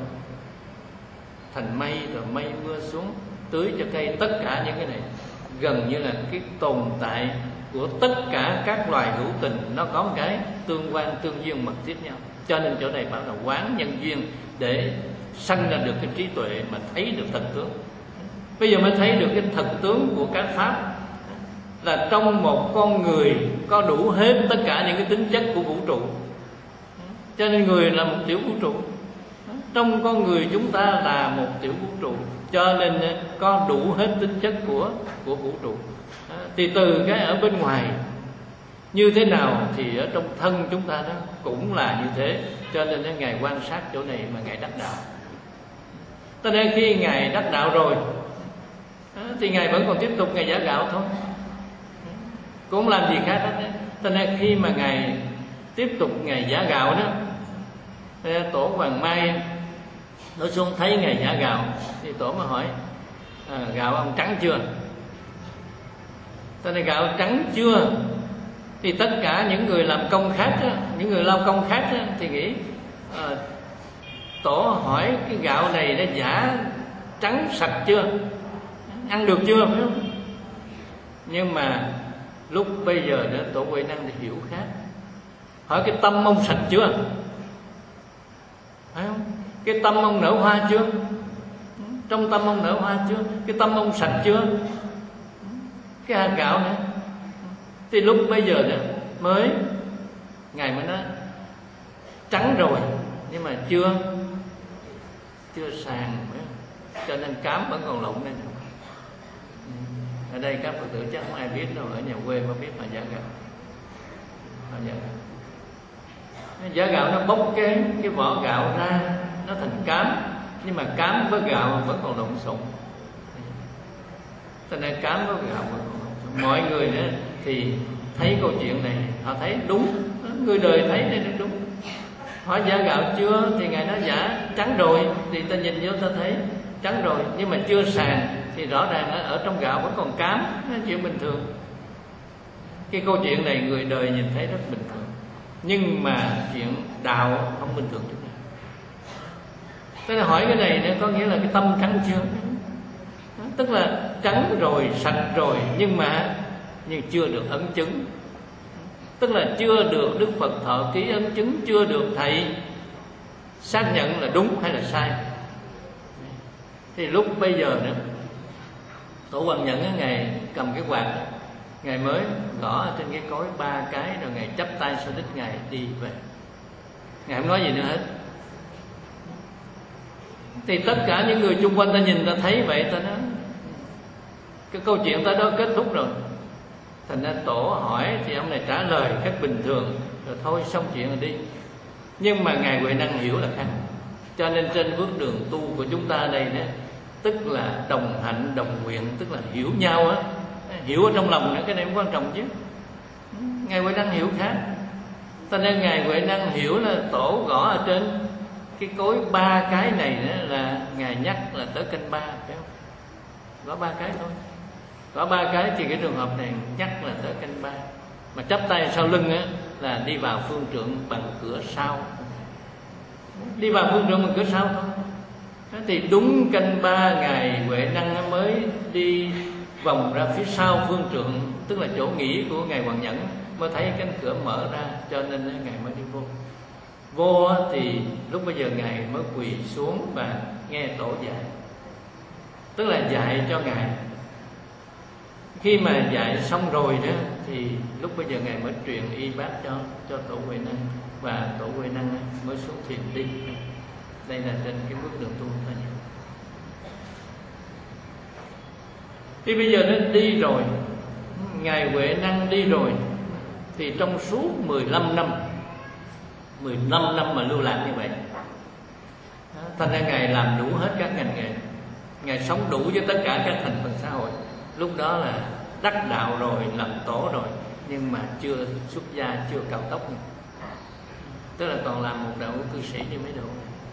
thành mây, rồi mây mưa xuống tưới cho cây. Tất cả những cái này gần như là cái tồn tại của tất cả các loài hữu tình, nó có một cái tương quan tương duyên mật thiết nhau. Cho nên chỗ này bảo là quán nhân duyên, để sanh ra được cái trí tuệ mà thấy được thật tướng. Bây giờ mới thấy được cái thật tướng của các pháp, là trong một con người có đủ hết tất cả những cái tính chất của vũ trụ. Cho nên người là một tiểu vũ trụ, trong con người chúng ta là một tiểu vũ trụ, cho nên có đủ hết tính chất của của vũ trụ. Thì từ cái ở bên ngoài như thế nào thì ở trong thân chúng ta đó cũng là như thế. Cho nên Ngài quan sát chỗ này mà Ngài đắc đạo. Cho nên khi Ngài đắc đạo rồi thì Ngài vẫn còn tiếp tục Ngài giả gạo thôi, cũng không làm gì khác hết. Cho nên khi mà Ngài tiếp tục Ngài giả gạo đó, Tổ Hoàng Mai nó xuống thấy Ngài giả gạo, thì Tổ mới hỏi: à, gạo ông trắng chưa? Cho nên gạo trắng chưa? Thì tất cả những người làm công khác đó, những người lao công khác đó, thì nghĩ à, Tổ hỏi cái gạo này nó giả trắng sạch chưa, ăn được chưa, phải không? Nhưng mà lúc bây giờ đó Tổ Huệ Năng thì hiểu khác, hỏi cái tâm ông sạch chưa, phải không? Cái tâm ông nở hoa chưa? Trong tâm ông nở hoa chưa? Cái tâm ông sạch chưa? Cái hạt gạo này. Thì lúc bây giờ đó mới Ngài mới nói trắng rồi, nhưng mà chưa chưa sàn, cho nên cám vẫn còn lộn lên. Ở đây các Phật tử chắc không ai biết đâu, ở nhà quê mới biết mà giả gạo. Họ giả gạo. Giả gạo nó bốc cái cái vỏ gạo ra, nó thành cám, nhưng mà cám với gạo vẫn còn lộn xộn. Cho nên cám với gạo vẫn còn lộn xộn. Mọi người nữa thì thấy câu chuyện này, họ thấy đúng, người đời thấy đây là đúng. Hỏi giả gạo chưa? Thì Ngài nói giả trắng rồi. Thì ta nhìn vô ta thấy trắng rồi, nhưng mà chưa sàn. Thì rõ ràng ở trong gạo vẫn còn cám, nó chuyện bình thường. Cái câu chuyện này người đời nhìn thấy rất bình thường, nhưng mà chuyện đạo không bình thường chút nào. Thế là hỏi cái này nó có nghĩa là cái tâm trắng chưa? Tức là trắng rồi, sạch rồi, nhưng mà nhưng chưa được ấn chứng. Tức là chưa được Đức Phật thọ ký ấn chứng, chưa được Thầy xác nhận là đúng hay là sai. Thì lúc bây giờ nữa Tổ Hoàng Nhẫn Ngài cầm cái quạt đó, Ngài mới gõ ở trên cái cối ba cái, rồi Ngài chắp tay sau đít Ngài đi về. Ngài không nói gì nữa hết. Thì tất cả những người chung quanh ta nhìn ta thấy vậy, ta nói cái câu chuyện tới đó kết thúc rồi. Thành ra tổ hỏi thì ông này trả lời rất bình thường, rồi thôi xong chuyện rồi đi. Nhưng mà Ngài Huệ Năng hiểu là khác. Cho nên trên bước đường tu của chúng ta đây đó, tức là đồng hạnh đồng nguyện, tức là hiểu nhau á, hiểu ở trong lòng nữa, cái này cũng quan trọng chứ. Ngài Huệ Năng hiểu khác. Cho nên Ngài Huệ Năng hiểu là tổ gõ ở trên cái cối ba cái này đó là Ngài nhắc là tới canh ba, phải không? Gõ ba cái thôi. Gõ ba cái thì cái trường hợp này nhắc là tới canh ba. Mà chắp tay sau lưng á là đi vào phương trượng bằng cửa sau. Đi vào phương trượng bằng cửa sau thôi. Thì đúng canh ba Ngài Huệ Năng mới đi vòng ra phía sau phương trượng, tức là chỗ nghỉ của Ngài Hoàng Nhẫn, mới thấy cánh cửa mở ra, cho nên Ngài mới đi vô. Vô thì lúc bây giờ Ngài mới quỳ xuống và nghe tổ dạy, tức là dạy cho Ngài. Khi mà dạy xong rồi đó thì lúc bây giờ Ngài mới truyền y bát cho cho tổ Huệ Năng, và tổ Huệ Năng mới xuống thiền đi. Đây là trên cái bước đường tu thôi. Thì bây giờ nó đi rồi, Ngài Huệ Năng đi rồi, thì trong suốt mười lăm năm mười lăm năm mà lưu lạc như vậy, thành ra Ngài làm đủ hết các ngành nghề. Ngài sống đủ với tất cả các thành phần xã hội. Lúc đó là đắc đạo rồi, làm tổ rồi, nhưng mà chưa xuất gia, chưa cao tốc nữa. Tức là còn làm một đạo cư sĩ như mấy độ,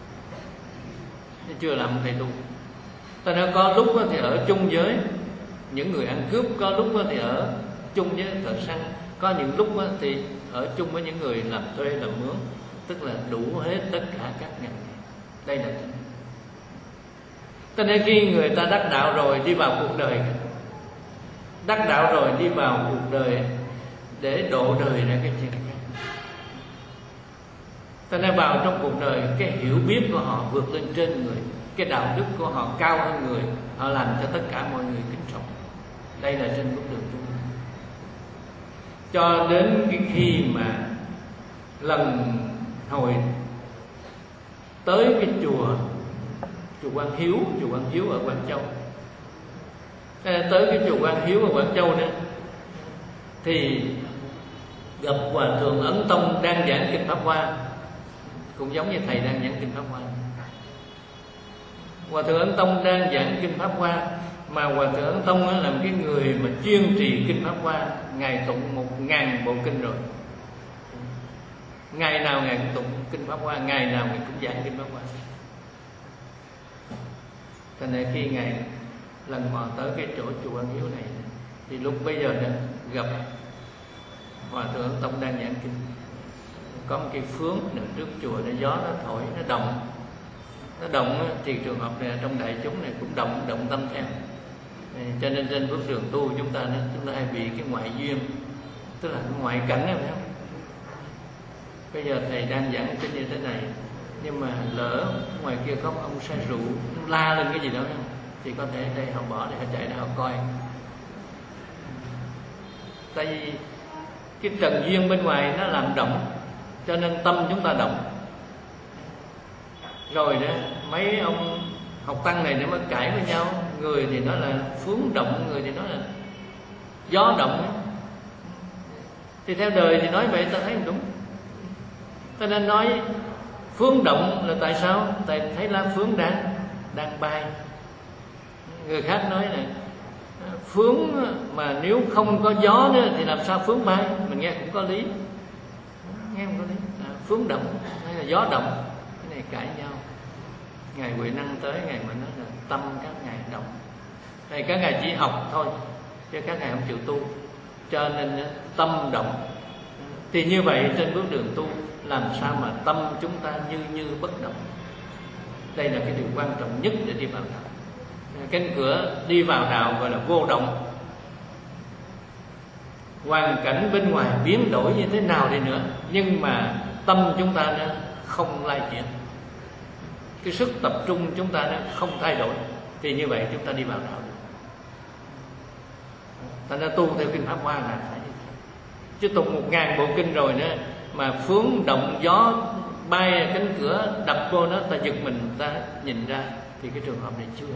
chưa làm một thầy tu. Thành ra có lúc thì ở chung với những người ăn cướp, có lúc thì ở chung với thợ săn, có những lúc thì ở chung với những người làm thuê làm mướn, tức là đủ hết tất cả các ngành. Đây là cho nên khi người ta đắc đạo rồi đi vào cuộc đời, đắc đạo rồi đi vào cuộc đời để độ đời ra cái chuyện này. Cho nên vào trong cuộc đời, cái hiểu biết của họ vượt lên trên người, cái đạo đức của họ cao hơn người, họ làm cho tất cả mọi người kính trọng. Đây là trên bước đường tu. Cho đến cái khi mà lần hồi tới cái chùa chùa Quang Hiếu, chùa Quang Hiếu ở Quảng Châu, tới cái chùa Quang Hiếu ở Quảng Châu đó, thì gặp Hòa thượng Ấn Tông đang giảng kinh Pháp Hoa, cũng giống như thầy đang giảng kinh Pháp Hoa. Hòa thượng Ấn Tông đang giảng kinh Pháp Hoa, mà Hòa thượng Ấn Tông là một cái người mà chuyên trì kinh Pháp Hoa. Ngài tụng một ngàn bộ kinh rồi, ngày nào Ngài cũng tụng kinh Pháp Hoa, ngày nào Ngài cũng giảng kinh Pháp Hoa. Cho nên khi Ngài lần mò tới cái chỗ chùa Quang Hiếu này, thì lúc bây giờ đó, gặp Hòa thượng Ấn Tông đang giảng kinh. Có một cái phướng ở trước chùa, nó gió nó thổi, nó động. Nó động thì trường hợp này trong đại chúng này cũng động, động tâm theo. Cho nên trên bước đường tu chúng ta chúng ta hay bị cái ngoại duyên, tức là cái ngoại cảnh, phải không? Bây giờ thầy đang giảng kinh như thế này, nhưng mà lỡ ngoài kia có ông say rượu la lên cái gì đó không, thì có thể đây họ bỏ để họ chạy ra họ coi. Tại vì cái trần duyên bên ngoài nó làm động, cho nên tâm chúng ta động. Rồi đó mấy ông học tăng này nó mới cãi với nhau, người thì nói là phướng động, người thì nói là gió động. Thì theo đời thì nói vậy ta thấy không đúng. Ta nên nói phướng động là tại sao? Tại thấy lá phướng đang đang bay. Người khác nói là phướng mà nếu không có gió nữa thì làm sao phướng bay? Mình nghe cũng có lý, nghe không có lý. À, phướng động hay là gió động, cái này cãi nhau. Ngài Huệ Năng tới, Ngài mới nói là tâm các ngài động. Này các ngài chỉ học thôi, chứ các ngài không chịu tu, cho nên tâm động. Thì như vậy trên bước đường tu, làm sao mà tâm chúng ta như như bất động. Đây là cái điều quan trọng nhất để đi vào đạo. Cánh cửa đi vào đạo gọi là vô động. Hoàn cảnh bên ngoài biến đổi như thế nào đi nữa, nhưng mà tâm chúng ta nó không lai chuyển, cái sức tập trung chúng ta nó không thay đổi, thì như vậy chúng ta đi vào đạo. Thành ra tu theo kinh Pháp Hoa là phải chứ tụng một ngàn bộ kinh rồi nữa mà phướng động gió bay cánh cửa đập vô nó, ta giật mình, ta nhìn ra thì cái trường hợp này chưa.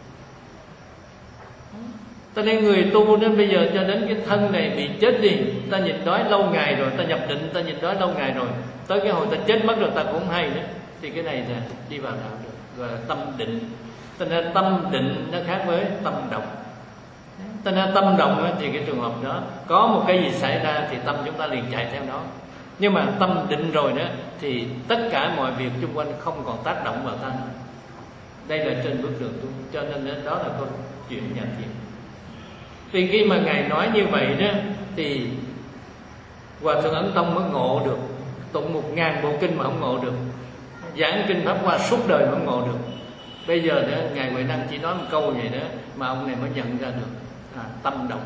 Ta nên người tu đến bây giờ cho đến cái thân này bị chết đi, ta nhìn đói lâu ngày rồi, ta nhập định, ta nhìn đói lâu ngày rồi, tới cái hồi ta chết mất rồi ta cũng không hay nữa, thì cái này là đi vào đạo được, gọi là tâm định. Cho nên tâm định nó khác với tâm động. Cho nên tâm động thì cái trường hợp đó có một cái gì xảy ra thì tâm chúng ta liền chạy theo nó. Nhưng mà tâm định rồi đó thì tất cả mọi việc xung quanh không còn tác động vào ta nữa. Đây là trên bước đường tu. Cho nên đó là câu chuyện nhà thiền. Vì khi mà Ngài nói như vậy đó thì Hòa Thượng Ấn Tông mới ngộ được. Tụng một ngàn bộ kinh mà không ngộ được, giảng kinh Pháp Hoa suốt đời mà không ngộ được. Bây giờ đó Ngài Huệ Năng chỉ nói một câu vậy đó mà ông này mới nhận ra được à, tâm động.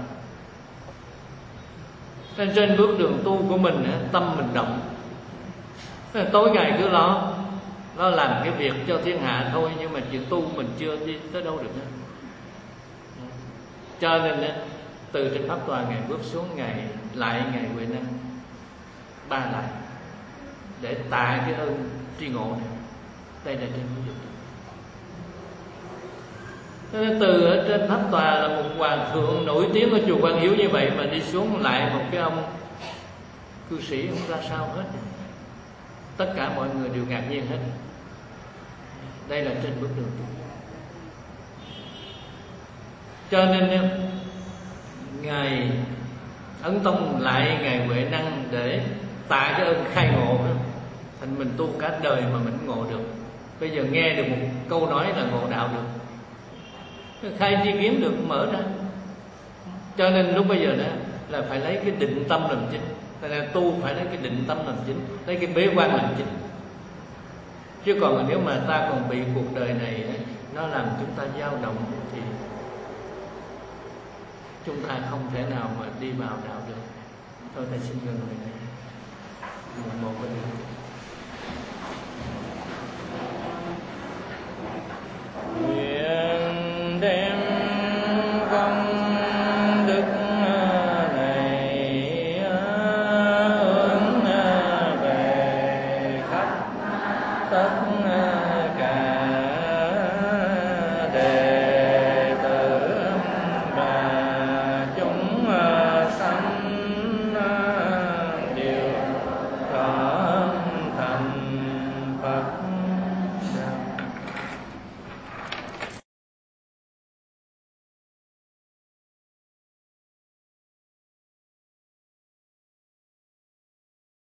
Trên, trên bước đường tu của mình tâm mình động, tối ngày cứ lo nó làm cái việc cho thiên hạ thôi, nhưng mà chuyện tu mình chưa đi tới đâu được nữa. Cho nên từ trên pháp tòa Ngài bước xuống, Ngài lại Ngài Huệ Năng ba lại để tạ cái ơn tri ngộ này. Đây là trên bước đường. Từ ở trên tháp tòa là một hòa thượng nổi tiếng ở chùa Quang Hiếu như vậy mà đi xuống lại một cái ông cư sĩ không ra sao hết. Tất cả mọi người đều ngạc nhiên hết. Đây là trên bước đường. Cho nên Ngài Ấn Tông lại Ngài Huệ Năng để tạ cái ơn khai ngộ đó. Thành mình tu cả đời mà mình ngộ được. Bây giờ nghe được một câu nói là ngộ đạo được, khai tri kiến được mở ra. Cho nên lúc bây giờ đó là phải lấy cái định tâm làm chính. Tại là tu phải lấy cái định tâm làm chính, lấy cái bế quan làm chính. Chứ còn nếu mà ta còn bị cuộc đời này nó làm chúng ta dao động thì chúng ta không thể nào mà đi vào đạo được. Thôi thầy xin ngừng này một một cái điều. Nguyện đem công đức này hướng về khắp tất